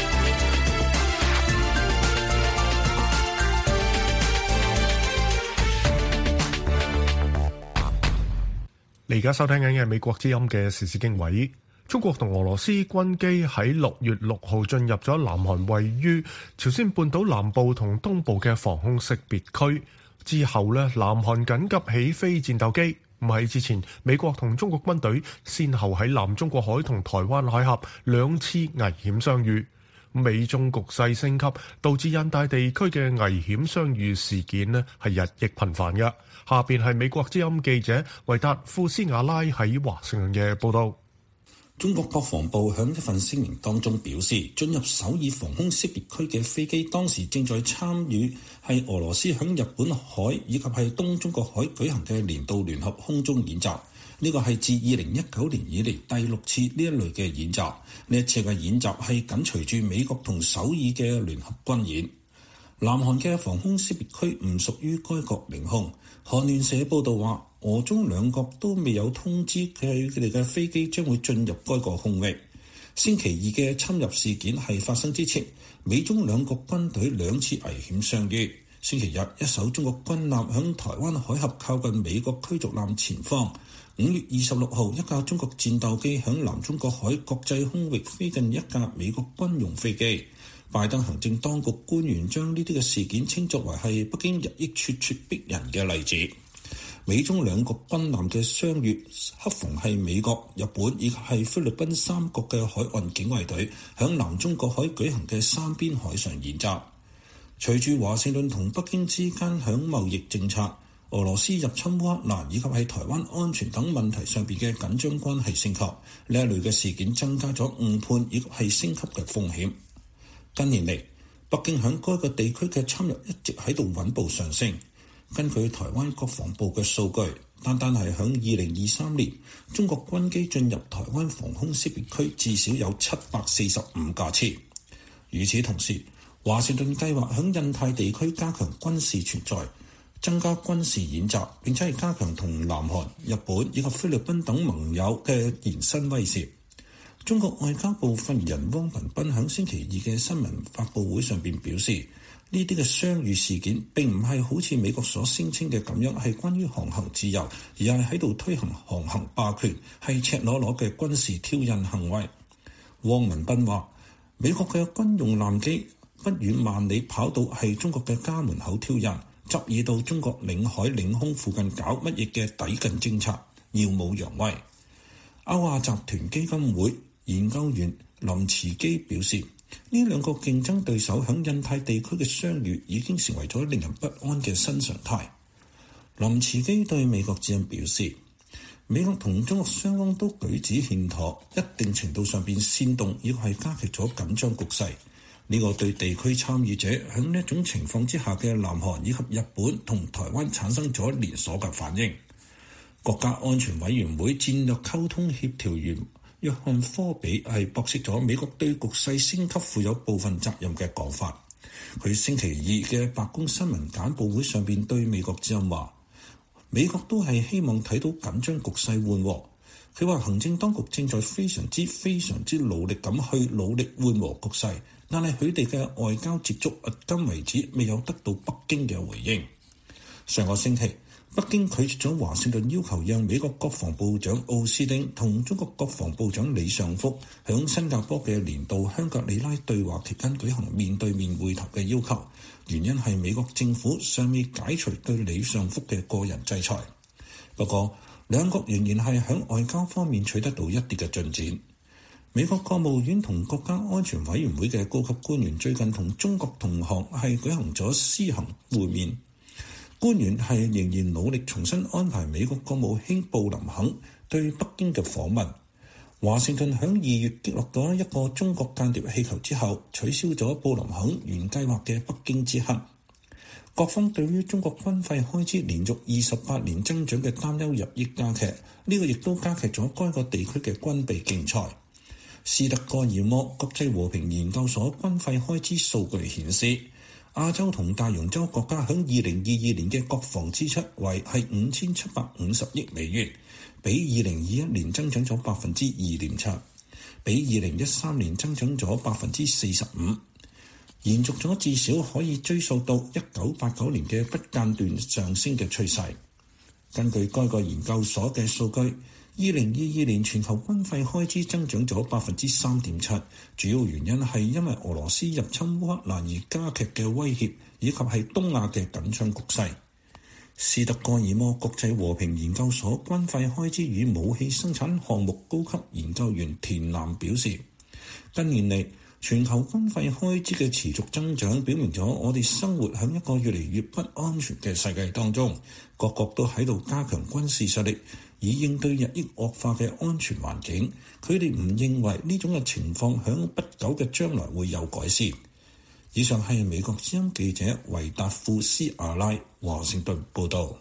你而家收聽緊嘅係美國之音嘅時事經緯。中國同俄羅斯軍機喺六月六號進入咗南韓位於朝鮮半島南部同東部嘅防空識別區之後呢，南韓緊急起飛戰鬥機。唔係之前，美國同中國軍隊先後喺南中國海同台灣海峽兩次危險相遇。美中局勢升級，導致印太地區嘅危險相遇事件呢係日益頻繁嘅。下邊係美國之音記者維達庫斯瓦拉喺華盛頓嘅報道。 中國國防部響一份聲明當中表示，進入首爾防空識別區嘅飛機當時正在參與係俄羅斯響日本海以及係東中國海舉行嘅年度聯合空中演習。呢個係自二零一九年以嚟第六次呢一類嘅演習。呢一次嘅演習係緊隨住美國同首爾嘅聯合軍演。南韓嘅防空識別區唔屬於該國領空。韓聯社報道話，俄中兩國都未有通知佢哋嘅飛機將會進入該個空域。星期二嘅侵入事件係發生之前，美中兩國軍隊兩次危險相遇。星期日，一艘中國軍艦響台灣海峽靠近美國驅逐艦前方。五月二十六號，一架中國戰鬥機響南中國海國際空域飛近一架美國軍用飛機。拜登行政當局官員將呢啲嘅事件稱作為係北京日益咄咄逼人嘅例子。美中兩國軍艦嘅相遇，恰逢係美國、日本以及係菲律賓三國嘅海岸警衛隊響南中國海舉行嘅三邊海上演習。隨住華盛頓同北京之間響貿易政策、俄羅斯入侵烏克蘭以及喺台灣安全等問題上邊嘅緊張關係升級，呢一類嘅事件增加咗誤判以及係升級嘅風險。近年嚟，北京響該個地區嘅侵入一直喺度穩步上升。根據台灣國防部嘅數據，單單係響二零二三年，中國軍機進入台灣防空識別區至少有七百四十五架次。與此同時，華盛頓計劃響印太地區加強軍事存在，增加軍事演習，並且係加強同南韓、日本以及菲律賓等盟友嘅延伸威懾。中國外交部發言人汪文斌響星期二嘅新聞發佈會上邊表示，呢啲嘅相遇事件並唔係好似美國所聲稱嘅咁樣係關於航行自由，而係喺度推行航行霸權，係赤裸裸嘅軍事挑釁行為。汪文斌話，美國嘅軍用艦機不遠萬里跑到係中國嘅家門口挑釁，執意到中國領海領空附近搞乜嘢嘅抵近政策，耀武揚威。歐亞集團基金會研究員林慈基表示，呢兩個競爭對手響印太地區嘅相遇已經成為咗令人不安嘅新常態。林慈基對美國之音表示，美國同中國雙方都舉止欠妥，一定程度上邊煽動亦係加劇咗緊張局勢。呢、這個對地區參與者響呢一種情況之下嘅南韓以及日本同台灣產生咗連鎖嘅反應。國家安全委員會戰略溝通協調員約翰科比係駁斥咗美國對局勢升級負有部分責任嘅講法。佢星期二嘅白宮新聞簡報會上邊對美國之音話，美國都係希望睇到緊張局勢緩和。佢話行政當局正在非常之非常之努力咁去努力緩和局勢，但係佢哋嘅外交接觸至今為止未有得到北京嘅回應。上個星期，北京拒絕咗華盛頓要求，讓美國國防部長奧斯汀同中國國防部長李尚福響新加坡嘅年度香格里拉對話期間舉行面對面會談嘅要求，原因係美國政府尚未解除對李尚福嘅個人制裁。不過，兩國仍然係響外交方面取得到一啲嘅進展。美國國務院同國家安全委員會嘅高級官員最近同中國同行係舉行咗私下會面。官員係仍然努力重新安排美國國務卿布林肯對北京嘅訪問。華盛頓響二月擊落咗一個中國間諜氣球之後，取消咗布林肯原計劃嘅北京之行。各方對於中國軍費開支連續二十八年增長嘅擔憂日益加劇，呢、這個亦都加劇咗該個地區嘅軍備競賽。 斯德哥爾摩國際和平研究所軍費開支數據顯示，亞洲同大洋洲國家響二零二二年嘅國防支出為係五千七百五十億美元，比二零二一年增長咗百分之二點七，比二零一三年增長咗百分之四十五，延續咗至少可以追溯到一九八九年嘅不間斷上升嘅趨勢。根據該個研究所嘅數據，二零二二年全球軍費開支增長咗百分之三點七，主要原因係因為俄羅斯入侵烏克蘭而加劇嘅威脅，以及係東亞嘅緊張局勢。斯德哥爾摩國際和平研究所軍費開支與武器生產項目高級研究員田南表示，近年嚟全球軍費開支嘅持續增長，表明咗我哋生活喺一個越嚟越不安全嘅世界當中，各國都喺度加強軍事實力，以應對日益惡化嘅安全環境。佢哋唔認為呢種嘅情況喺不久嘅將來會有改善。以上係美國之音記者維達富斯阿拉華盛頓報導。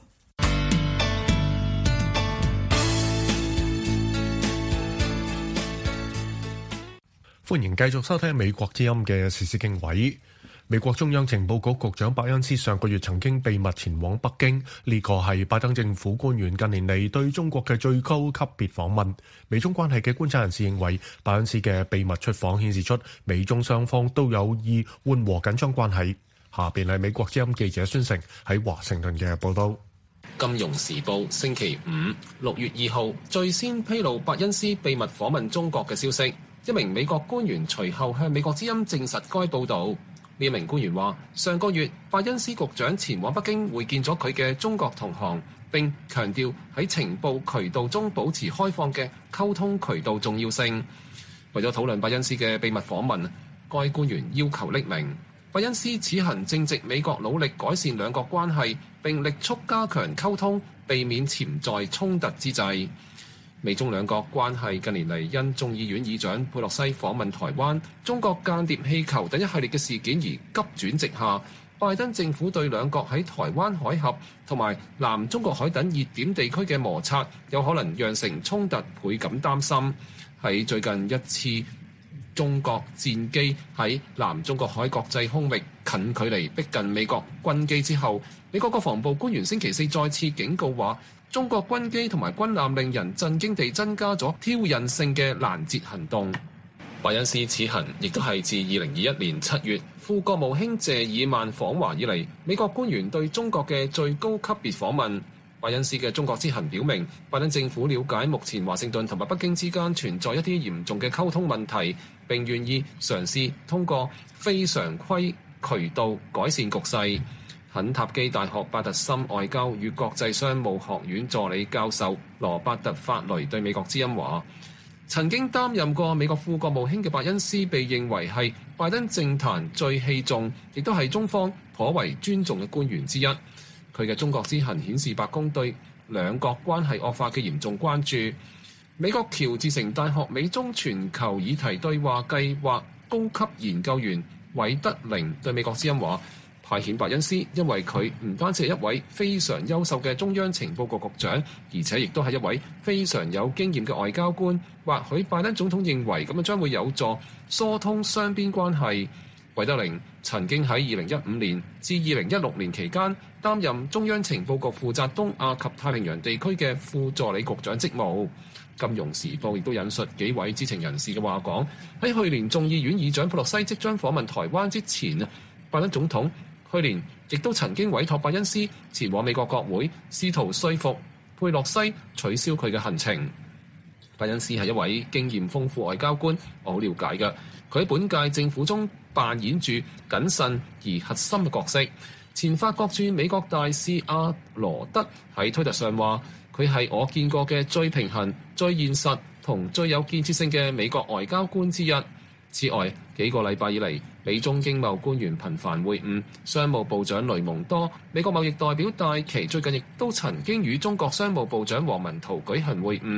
歡迎繼續收聽美國之音嘅時事經緯。美國中央情報局局長伯恩斯上個月曾經秘密前往北京，呢個係拜登政府官員近年嚟對中國嘅最高級別訪問。美中關係嘅觀察人士認為，伯恩斯嘅秘密出訪顯示出美中雙方都有意緩和緊張關係。下邊係美國之音記者孫成喺華盛頓嘅報道。 金融時報星期五六月二號最先披露伯恩斯秘密訪問中國嘅消息。一名美國官員隨後向美國之音證實該報導。呢名官員話：上個月伯恩斯局長前往北京會見咗佢嘅中國同行，並強調喺情報渠道中保持開放嘅溝通渠道重要性。為咗討論伯恩斯嘅秘密訪問，該官員要求匿名。伯恩斯此行正值美國努力改善兩國關係，並力促加強溝通，避免潛在衝突之際。美中兩國關係近年嚟因眾議院議長佩洛西訪問台灣、中國間諜氣球等一系列嘅事件而急轉直下。拜登政府對兩國喺台灣海峽同埋南中國海等熱點地區嘅摩擦，有可能釀成衝突，倍感擔心。喺最近一次中國戰機喺南中國海國際空域近距離逼近美國軍機之後，美國國防部官員星期四再次警告話，中國軍機同埋軍艦令人震驚地增加咗挑釁性嘅攔截行動。伯恩斯此行亦都係自二零二一年七月副國務卿謝爾曼訪華以嚟，美國官員對中國嘅最高級別訪問。伯恩斯嘅中國之行表明，拜登政府了解目前華盛頓同埋北京之間存在一啲嚴重嘅溝通問題，並願意嘗試通過非常規渠道改善局勢。肯塔基大學巴特森外交與國際商務學院助理教授羅伯特法雷對美國之音話，曾經擔任過美國副國務卿嘅伯恩斯被認為係拜登政壇最器重，亦都係中方頗為尊重嘅官員之一。佢嘅中國之行顯示白宮對兩國關係惡化嘅嚴重關注。美國喬治城大學美中全球議題對話計劃高級研究員韋德寧對美國之音話，派遣伯恩斯，因為佢唔單止係一位非常優秀嘅中央情報局局長，而且亦都係一位非常有經驗嘅外交官。或許拜登總統認為咁樣將會有助疏通雙邊關係。韋德寧曾經喺二零一五年至二零一六年期間擔任中央情報局負責東亞及太平洋地區嘅副助理局長職務。金融時報亦都引述幾位知情人士嘅話講，喺去年眾議院議長佩洛西即將訪問台灣之前啊，拜登總統去年亦都曾經委託伯恩斯前往美國國會，試圖說服佩洛西取消佢嘅行程。伯恩斯係一位經驗豐富外交官，我好了解嘅。佢喺本屆政府中扮演住謹慎而核心嘅角色。前法國駐美國大使阿羅德喺推特上話，佢係我見過嘅最平衡、最現實同最有建設性嘅美國外交官之一。此外，幾個禮拜以嚟，美中經貿官員頻繁會晤，商務部長雷蒙多、美國貿易代表戴琪最近亦都曾經與中國商務部長王文濤舉行會晤。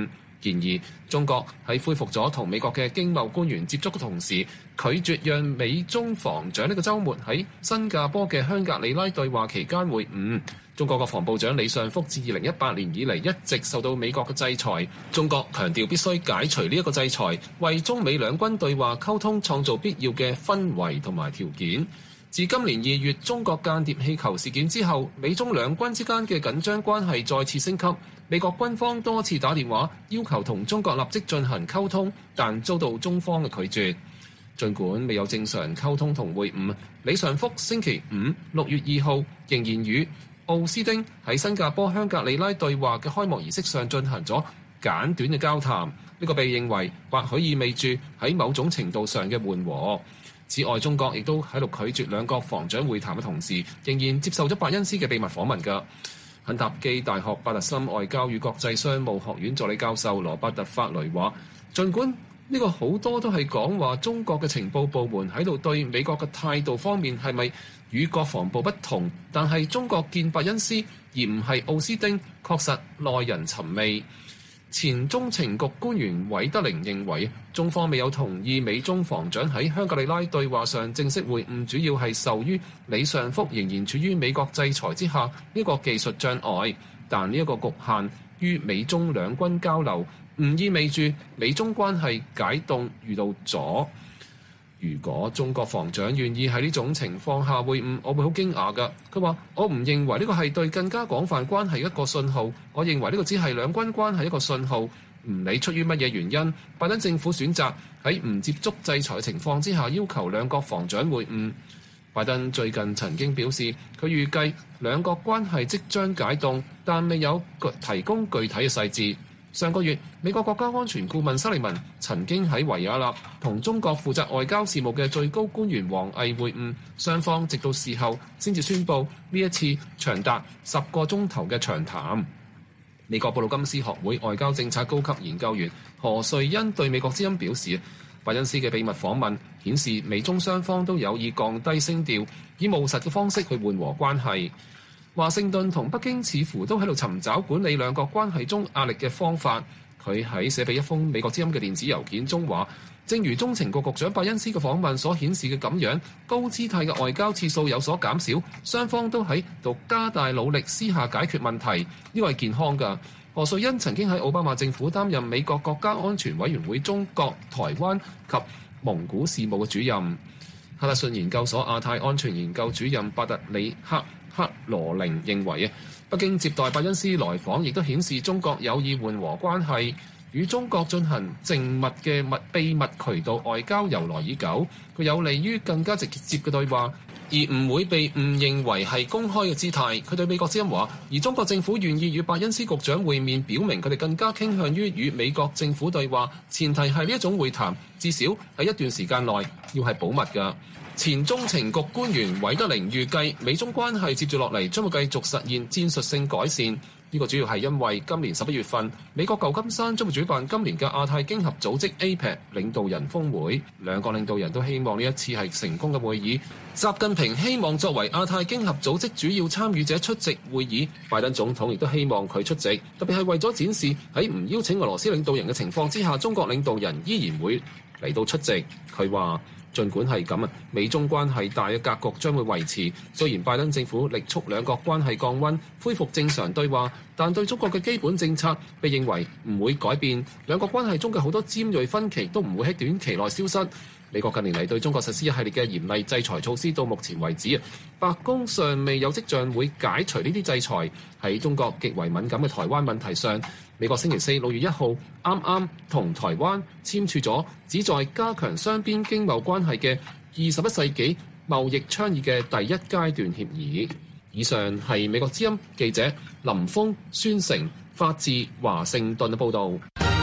然而，中國喺恢復咗同美國嘅經貿官員接觸嘅同時，拒絕讓美中防長呢個週末喺新加坡嘅香格里拉對話期間會晤。中國國防部長李尚福自二零一八年以嚟一直受到美國嘅制裁，中國強調必須解除呢一個制裁，為中美兩軍對話溝通創造必要嘅氛圍同埋條件。自今年二月中國間諜氣球事件之後，美中兩軍之間嘅緊張關係再次升級。美國軍方多次打電話要求同中國立即進行溝通，但遭到中方嘅拒絕。儘管未有正常溝通同會晤，李尚福星期五六月二號仍然與奧斯汀喺新加坡香格里拉對話嘅開幕儀式上進行咗簡短嘅交談。呢、這個被認為或許意味住喺某種程度上嘅緩和。此外，中國亦都喺度拒絕兩國防長會談嘅同時，仍然接受咗伯恩斯嘅秘密訪問㗎。肯塔基大學巴特森外交與國際商務學院助理教授羅伯特法雷話，儘管呢個好多都係講話中國嘅情報部門喺度對美國嘅態度方面係咪與國防部不同，但係中國見伯恩斯而唔係奧斯汀，確實耐人尋味。前中情局官員韋德寧認為，中方未有同意美中防長喺香格里拉對話上正式會晤，主要係受於李尚福仍然處於美國制裁之下呢個技術障礙，但呢一個局限於美中兩軍交流，唔意味住美中關係解凍遇到阻。如果中國防長願意喺呢種情況下會晤，我會好驚訝㗎。佢話：我唔認為呢個係對更加廣泛關係一個信號，我認為呢個只係兩軍關係一個信號。唔理出於乜嘢原因，拜登政府選擇喺唔接觸制裁嘅情況之下要求兩國防長會晤。拜登最近曾經表示，佢預計兩國關係即將解凍，但未有提供具體嘅細節。上個月，美國國家安全顧問沙利文曾經喺維也納同中國負責外交事務嘅最高官員王毅會晤，雙方直到事後先至宣布呢一次長達十個鐘頭嘅長談。美國布魯金斯學會外交政策高級研究員何瑞恩對美國之音表示，伯恩斯嘅秘密訪問顯示美中雙方都有意降低聲調，以務實嘅方式去緩和關係。華盛頓同北京似乎都喺度尋找管理兩國關係中壓力嘅方法。佢喺寫俾一封美國之音嘅電子郵件中話，正如中情局局長伯恩斯嘅訪問所顯示嘅咁樣，高姿態嘅外交次數有所減少，雙方都喺度加大努力私下解決問題，呢個係健康㗎。何瑞恩曾經喺奧巴馬政府擔任美國國家安全委員會中國、台灣及蒙古事務嘅主任。哈德遜研究所亞太安全研究主任巴特里克克羅寧認為啊，北京接待伯恩斯來訪，亦都顯示中國有意緩和關係，與中國進行靜密嘅密秘密渠道外交由來已久，佢有利於更加直接嘅對話，而唔會被誤認為係公開嘅姿態。佢對美國之音話，而中國政府願意與伯恩斯局長會面，表明佢哋更加傾向於與美國政府對話，前提係呢一種會談至少喺一段時間內要係保密㗎。前中情局官員韋德寧預計美中關係接住落嚟將會繼續實現戰術性改善，呢個主要係因為今年十一月份美國舊金山將會主辦今年嘅亞太經合組織 A P E C 領導人峰會，兩個領導人都希望呢一次係成功嘅會議。習近平希望作為亞太經合組織主要參與者出席會議，拜登總統亦都希望佢出席，特別係為咗展示喺唔邀請俄羅斯領導人嘅情況之下，中國領導人依然會嚟到出席。佢話，儘管係咁啊，美中關係大嘅格局將會維持。雖然拜登政府力促兩國關係降溫，恢復正常對話，但對中國嘅基本政策被認為唔會改變。兩國關係中嘅好多尖鋭分歧都唔會喺短期內消失。美國近年嚟對中國實施一系列嘅嚴厲制裁措施，到目前為止，白宮尚未有跡象會解除呢啲制裁。喺中國極為敏感嘅台灣問題上，美國星期四六月一號啱啱同台灣簽署咗旨在加強雙邊經貿關係嘅二十一世紀貿易倡議嘅第一階段協議。以上係美國之音記者林峰宣成發自華盛頓嘅報導。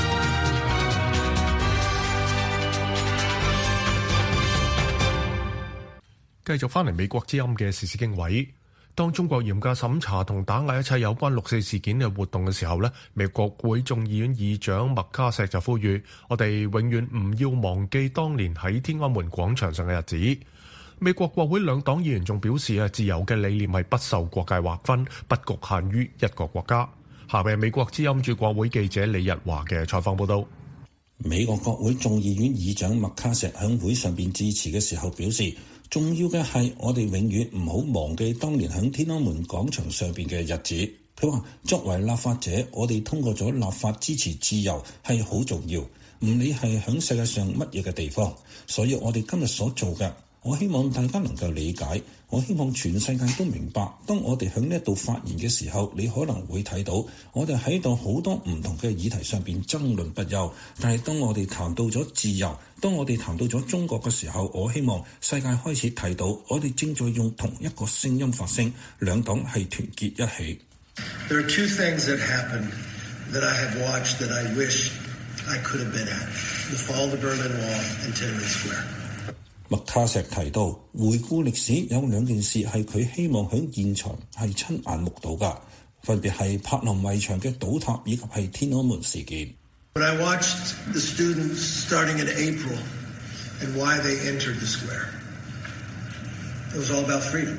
繼續翻嚟美國之音嘅時事經緯，當中國嚴格審查同打壓一切有關六四事件嘅活動嘅時候呢，美國國會眾議院議長麥卡錫就呼籲我哋永遠唔要忘記當年喺天安門廣場上嘅日子。美國國會兩黨議員仲表示啊，自由嘅理念係不受國界劃分，不局限於一個國家。 下邊美國之音駐國會記者李日華嘅採訪報道。 美國國會眾議院議長麥卡錫喺會上邊致辭嘅時候表示，重要嘅係我哋永遠唔好忘記當年喺天安門廣場上邊嘅日子。佢話作為立法者，我哋通過咗立法支持自由係好重要，唔理係喺世界上乜嘢嘅地方。所以我哋今日所做嘅，我希望大家能夠理解，我希望全世界都明白，當我哋喺呢一度發言嘅時候，你可能會睇到我哋喺度好多唔同嘅議題上邊爭論不休，但係當我哋談到咗自由，當我哋談到咗中國嘅時候，我希望世界開始睇到我哋正在用同一個聲音發聲，兩黨係團結一起。 There are two things that happened that I have watched that I wish I could have been at. The fall of the Berlin Wall and Tiananmen Square. 麥卡錫提到，回顧歷史有兩件事係佢希望喺現場係親眼目睹㗎，分別係柏林圍牆嘅倒塌以及係天安門事件。 When I watched the students starting in April and why they entered the square, it was all about freedom.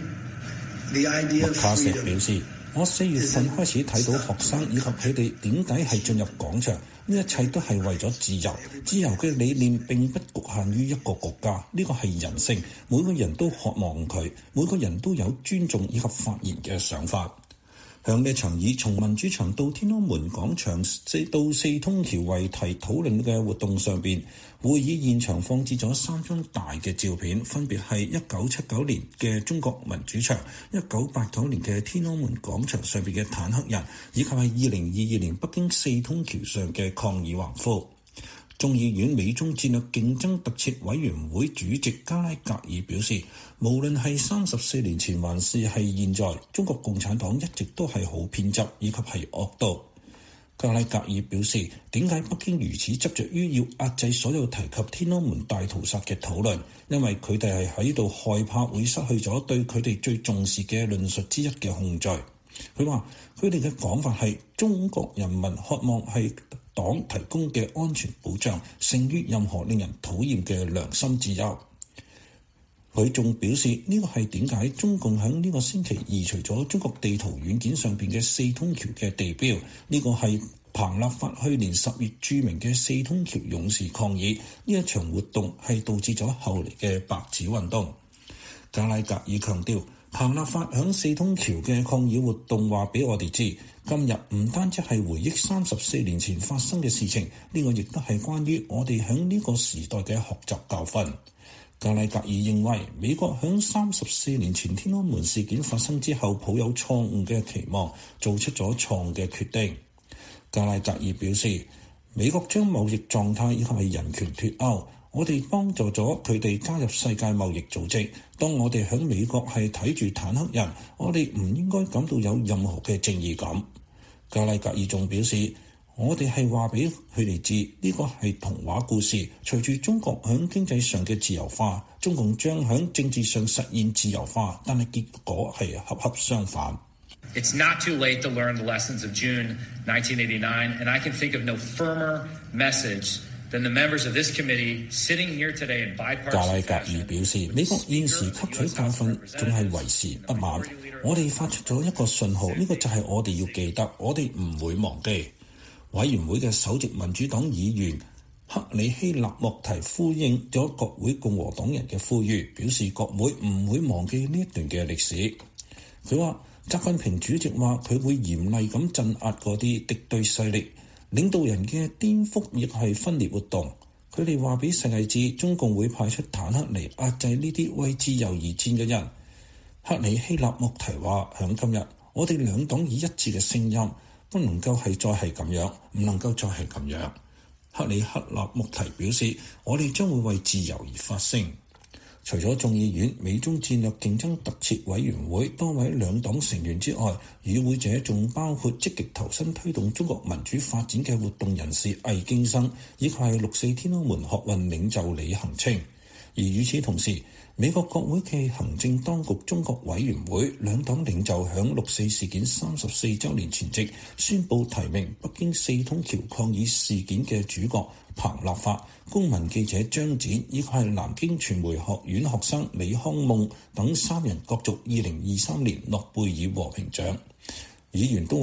The idea of freedom. 麥卡錫表示，我四月份開始睇到學生以及佢哋點解係進入廣場，呢一切都係為咗自由。自由嘅理念並不局限於一個國家，呢個係人性，每個人都渴望佢，每個人都有尊重以及發言嘅想法。向呢場以從民主牆到天安門廣場到四通橋為題討論嘅活動上邊，會議現場放置咗三張大嘅照片，分別係一九七九年嘅中國民主牆、一九八九年嘅天安門廣場上邊嘅坦克人，以及係二零二二年北京四通橋上嘅抗議橫幅。眾議院美中戰略競爭特設委員會主席加拉格爾表示，無論係三十四年前還是係現在，中國共產黨一直都係好偏執以及係惡毒。加拉格爾表示，點解北京如此執着於要壓制所有提及天安門大屠殺嘅討論？因為佢哋係喺度害怕會失去咗對佢哋最重視嘅論述之一嘅控制。佢話佢哋嘅講法係中國人民渴望係黨提供嘅安全保障勝於任何令人討厭嘅良心自由。佢仲表示，呢個係點解中共喺呢個星期移除咗中國地圖軟件上邊嘅四通橋嘅地標。呢個係彭立發去年十月著名嘅四通橋勇士抗議，呢一場活動係導致咗後嚟嘅白紙運動。加拉格爾強調，彭立發響四通橋嘅抗議活動話俾我哋知，今日唔單止係回憶三十四年前發生嘅事情，呢個亦都係關於我哋響呢個時代嘅學習教訓。加拉格爾認為，美國響三十四年前天安門事件發生之後，抱有錯誤嘅期望，做出咗錯誤嘅決定。加拉格爾表示，美國將貿易狀態以及係人權脫鈎，我哋幫助咗佢哋加入世界貿易組織。當我哋喺美國係睇住坦克人，我哋唔應該感到有任何嘅正義感。加拉格爾仲表示，我哋係話俾佢哋知，呢個係童話故事。隨住中國喺經濟上嘅自由化，中共將喺政治上實現自由化，但係結果係恰恰相反。 It's not too late to learn the lessons of June nineteen eighty-nine, and I can think of no firmer message than the members of this committee sitting here today in bipartisan fashion. 加拉格爾表示，美國現時吸取教訓仲係為時不晚。我哋發出咗一個信號，呢個就係我哋要記得，我哋唔會忘記。委員會嘅首席民主黨議員克里希納莫提呼應咗國會共和黨人嘅呼籲，表示國會唔會忘記呢一段嘅歷史。佢話習近平主席話佢會嚴厲咁鎮壓嗰啲敵對勢力領導人嘅顛覆亦係分裂活動。佢哋話俾世界知，中共會派出坦克嚟壓制呢啲為自由而戰嘅人。克里希納莫提話響今日，我哋兩黨以一致嘅聲音，不能夠係再係咁樣，唔能夠再係咁樣。克里克納莫提表示，我哋將會為自由而發聲。除咗眾議院美中戰略競爭特設委員會多位兩黨成員之外，與會者仲包括積極投身推動中國民主發展嘅活動人士魏京生，以及係六四天安門學運領袖李恒清。而與此同時，美國國會嘅行政當局中國委員會兩黨領袖響六四事件三十四週年前夕宣布提名北京四通橋抗議事件嘅主角彭立發、公民記者張展以及係南京傳媒學院學生李康夢等三人角逐二零二三年諾貝爾和平獎。議員都話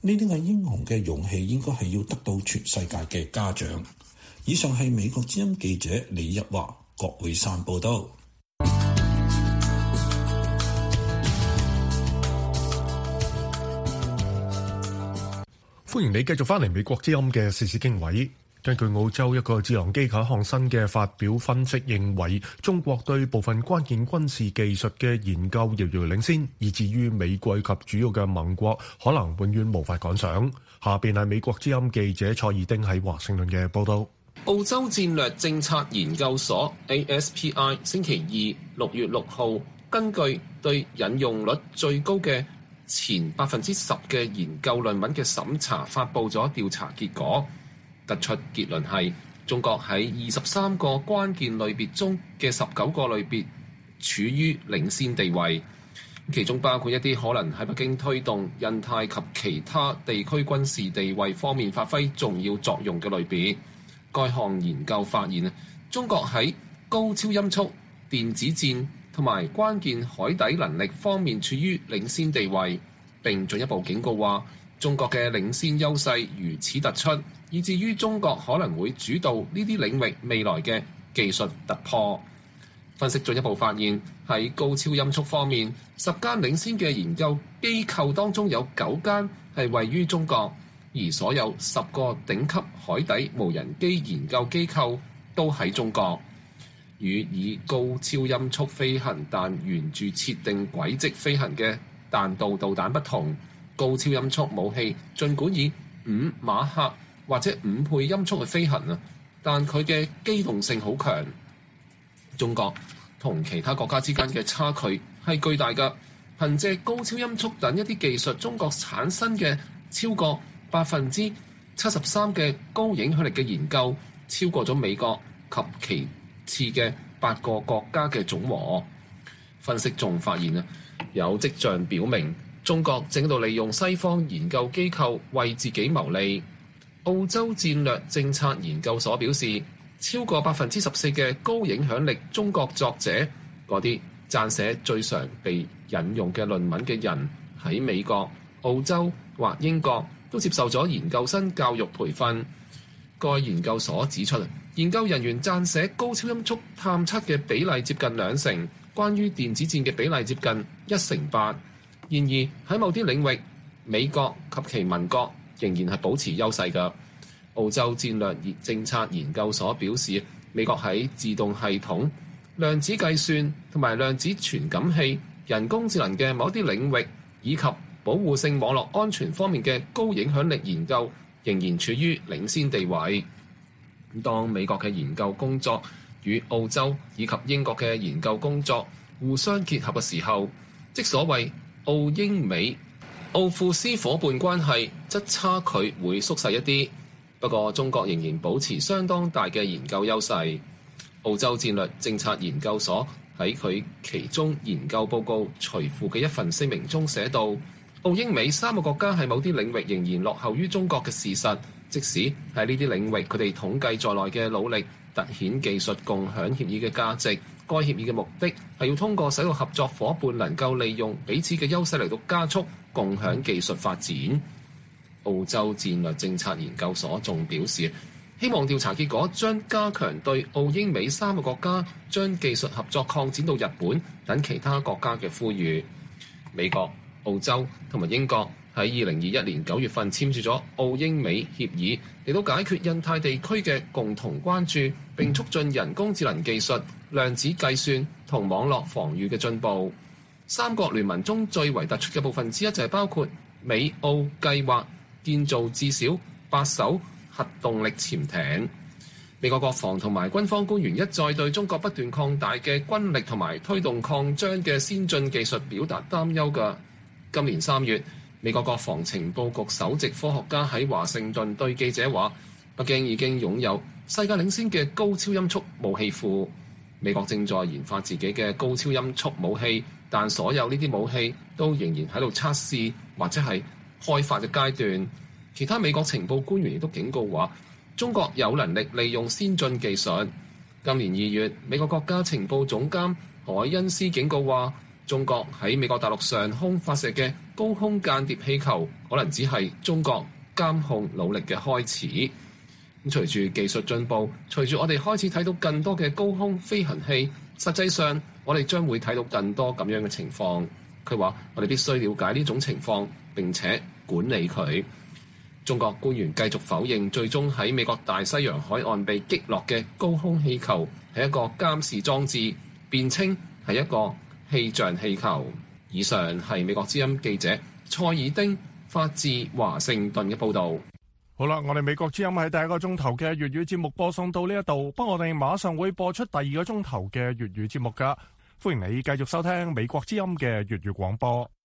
呢啲位英雄嘅勇氣應該係要得到全世界嘅嘉獎。以上係美國之音記者李日華、郭會山報道。 歡迎你繼續翻嚟美國之音嘅時事經緯。根據澳洲一個智囊機構一項新嘅發表分析，認為中國對部分關鍵軍事技術嘅研究遙遙領先，以至於美國及主要嘅盟國可能永遠無法趕上。下邊係美國之音記者蔡爾丁喺華盛頓嘅報道。 澳洲戰略政策研究所 A S P I 星期二六月六號根據對引用率最高嘅前百分之十嘅研究論文嘅審查，發布咗調查結果，得出結論係中國喺二十三個關鍵類別中嘅十九個類別處於領先地位，其中包括一啲可能喺北京推動印太及其他地區軍事地位方面發揮重要作用嘅類別。該項研究發現，中國喺高超音速、電子戰同埋關鍵海底能力方面處於領先地位，並進一步警告話，中國嘅領先優勢如此突出，以至於中國可能會主導呢啲領域未來嘅技術突破。分析進一步發現，喺高超音速方面，十間領先嘅研究機構當中有九間係位於中國，而所有十個頂級海底無人機研究機構都喺中國。與以高超音速飛行但沿住設定軌跡飛行嘅彈道導彈不同，高超音速武器儘管以五馬赫或者五倍音速去飛行啊，但佢嘅機動性好強。中國同其他國家之間嘅差距係巨大嘅，憑藉高超音速等一啲技術，中國產生嘅超過百分之七十三嘅高影響力嘅研究，超過咗美國及其次嘅八個國家嘅總和。分析仲發現啊，有跡象表明中國正喺度利用西方研究機構為自己牟利。澳洲戰略政策研究所表示，超過百分之十四嘅高影響力中國作者，嗰啲撰寫最常被引用嘅論文嘅人，喺美國、澳洲或英國都接受咗研究生教育培訓。該研究所指出，研究人員撰寫高超音速探測嘅比例接近兩成，關於電子戰嘅比例接近一成八。然而喺某啲領域，美國及其盟國仍然係保持優勢嘅。澳洲戰略政策研究所表示，美國喺自動系統、量子計算同埋量子傳感器、人工智能嘅某啲領域，以及保護性網絡安全方面嘅高影響力研究，仍然處於領先地位。當美國嘅研究工作與澳洲以及英國嘅研究工作互相結合嘅時候，即所謂澳英美奧庫斯夥伴關係，則差距會縮細一啲。不過中國仍然保持相當大嘅研究優勢。澳洲戰略政策研究所喺佢其中研究報告隨附嘅一份聲明中寫道，澳英美三個國家喺某啲領域仍然落後於中國嘅事實，即使喺呢啲領域佢哋統計在內嘅努力凸顯技術共享協議嘅價值。該協議嘅目的係要通過使到合作夥伴能夠利用彼此嘅優勢嚟到加速共享技術發展。澳洲戰略政策研究所仲表示，希望調查結果將加強對澳英美三個國家將技術合作擴展到日本等其他國家嘅呼籲。美國、澳洲同埋英國喺二零二一年九月份簽署咗澳英美協議，嚟到解決印太地區嘅共同關注，並促進人工智能技術、量子計算同網絡防禦嘅進步。三國聯盟中最為突出嘅部分之一就係包括美澳計劃建造至少八艘核動力潛艇。美國國防同埋軍方官員一再對中國不斷擴大嘅軍力同埋推動擴張嘅先進技術表達擔憂嘅。今年三月，美國國防情報局首席科學家喺華盛頓對記者話，北京已經擁有世界領先嘅高超音速武器庫。美國正在研發自己嘅高超音速武器，但所有呢啲武器都仍然喺度測試或者係開發嘅階段。其他美國情報官員亦都警告話，中國有能力利用先進技術。今年二月，美國國家情報總監海恩斯警告話， 中國喺美國大陸上空發射嘅高空間諜氣球，可能只係中國監控努力嘅開始。咁隨住技術進步，隨住我哋開始睇到更多嘅高空飛行器，實際上我哋將會睇到更多咁樣嘅情況。佢話：我哋必須了解呢種情況並且管理佢。中國官員繼續否認最終喺美國大西洋海岸被擊落嘅高空氣球係一個監視裝置，辯稱係一個氣象氣球。以上係美國之音記者蔡爾丁發自華盛頓嘅報導。 好啦，我哋美國之音喺第一個鐘頭嘅粵語節目播送到呢一度，不過我哋馬上會播出第二個鐘頭嘅粵語節目㗎。歡迎你繼續收聽美國之音嘅粵語廣播。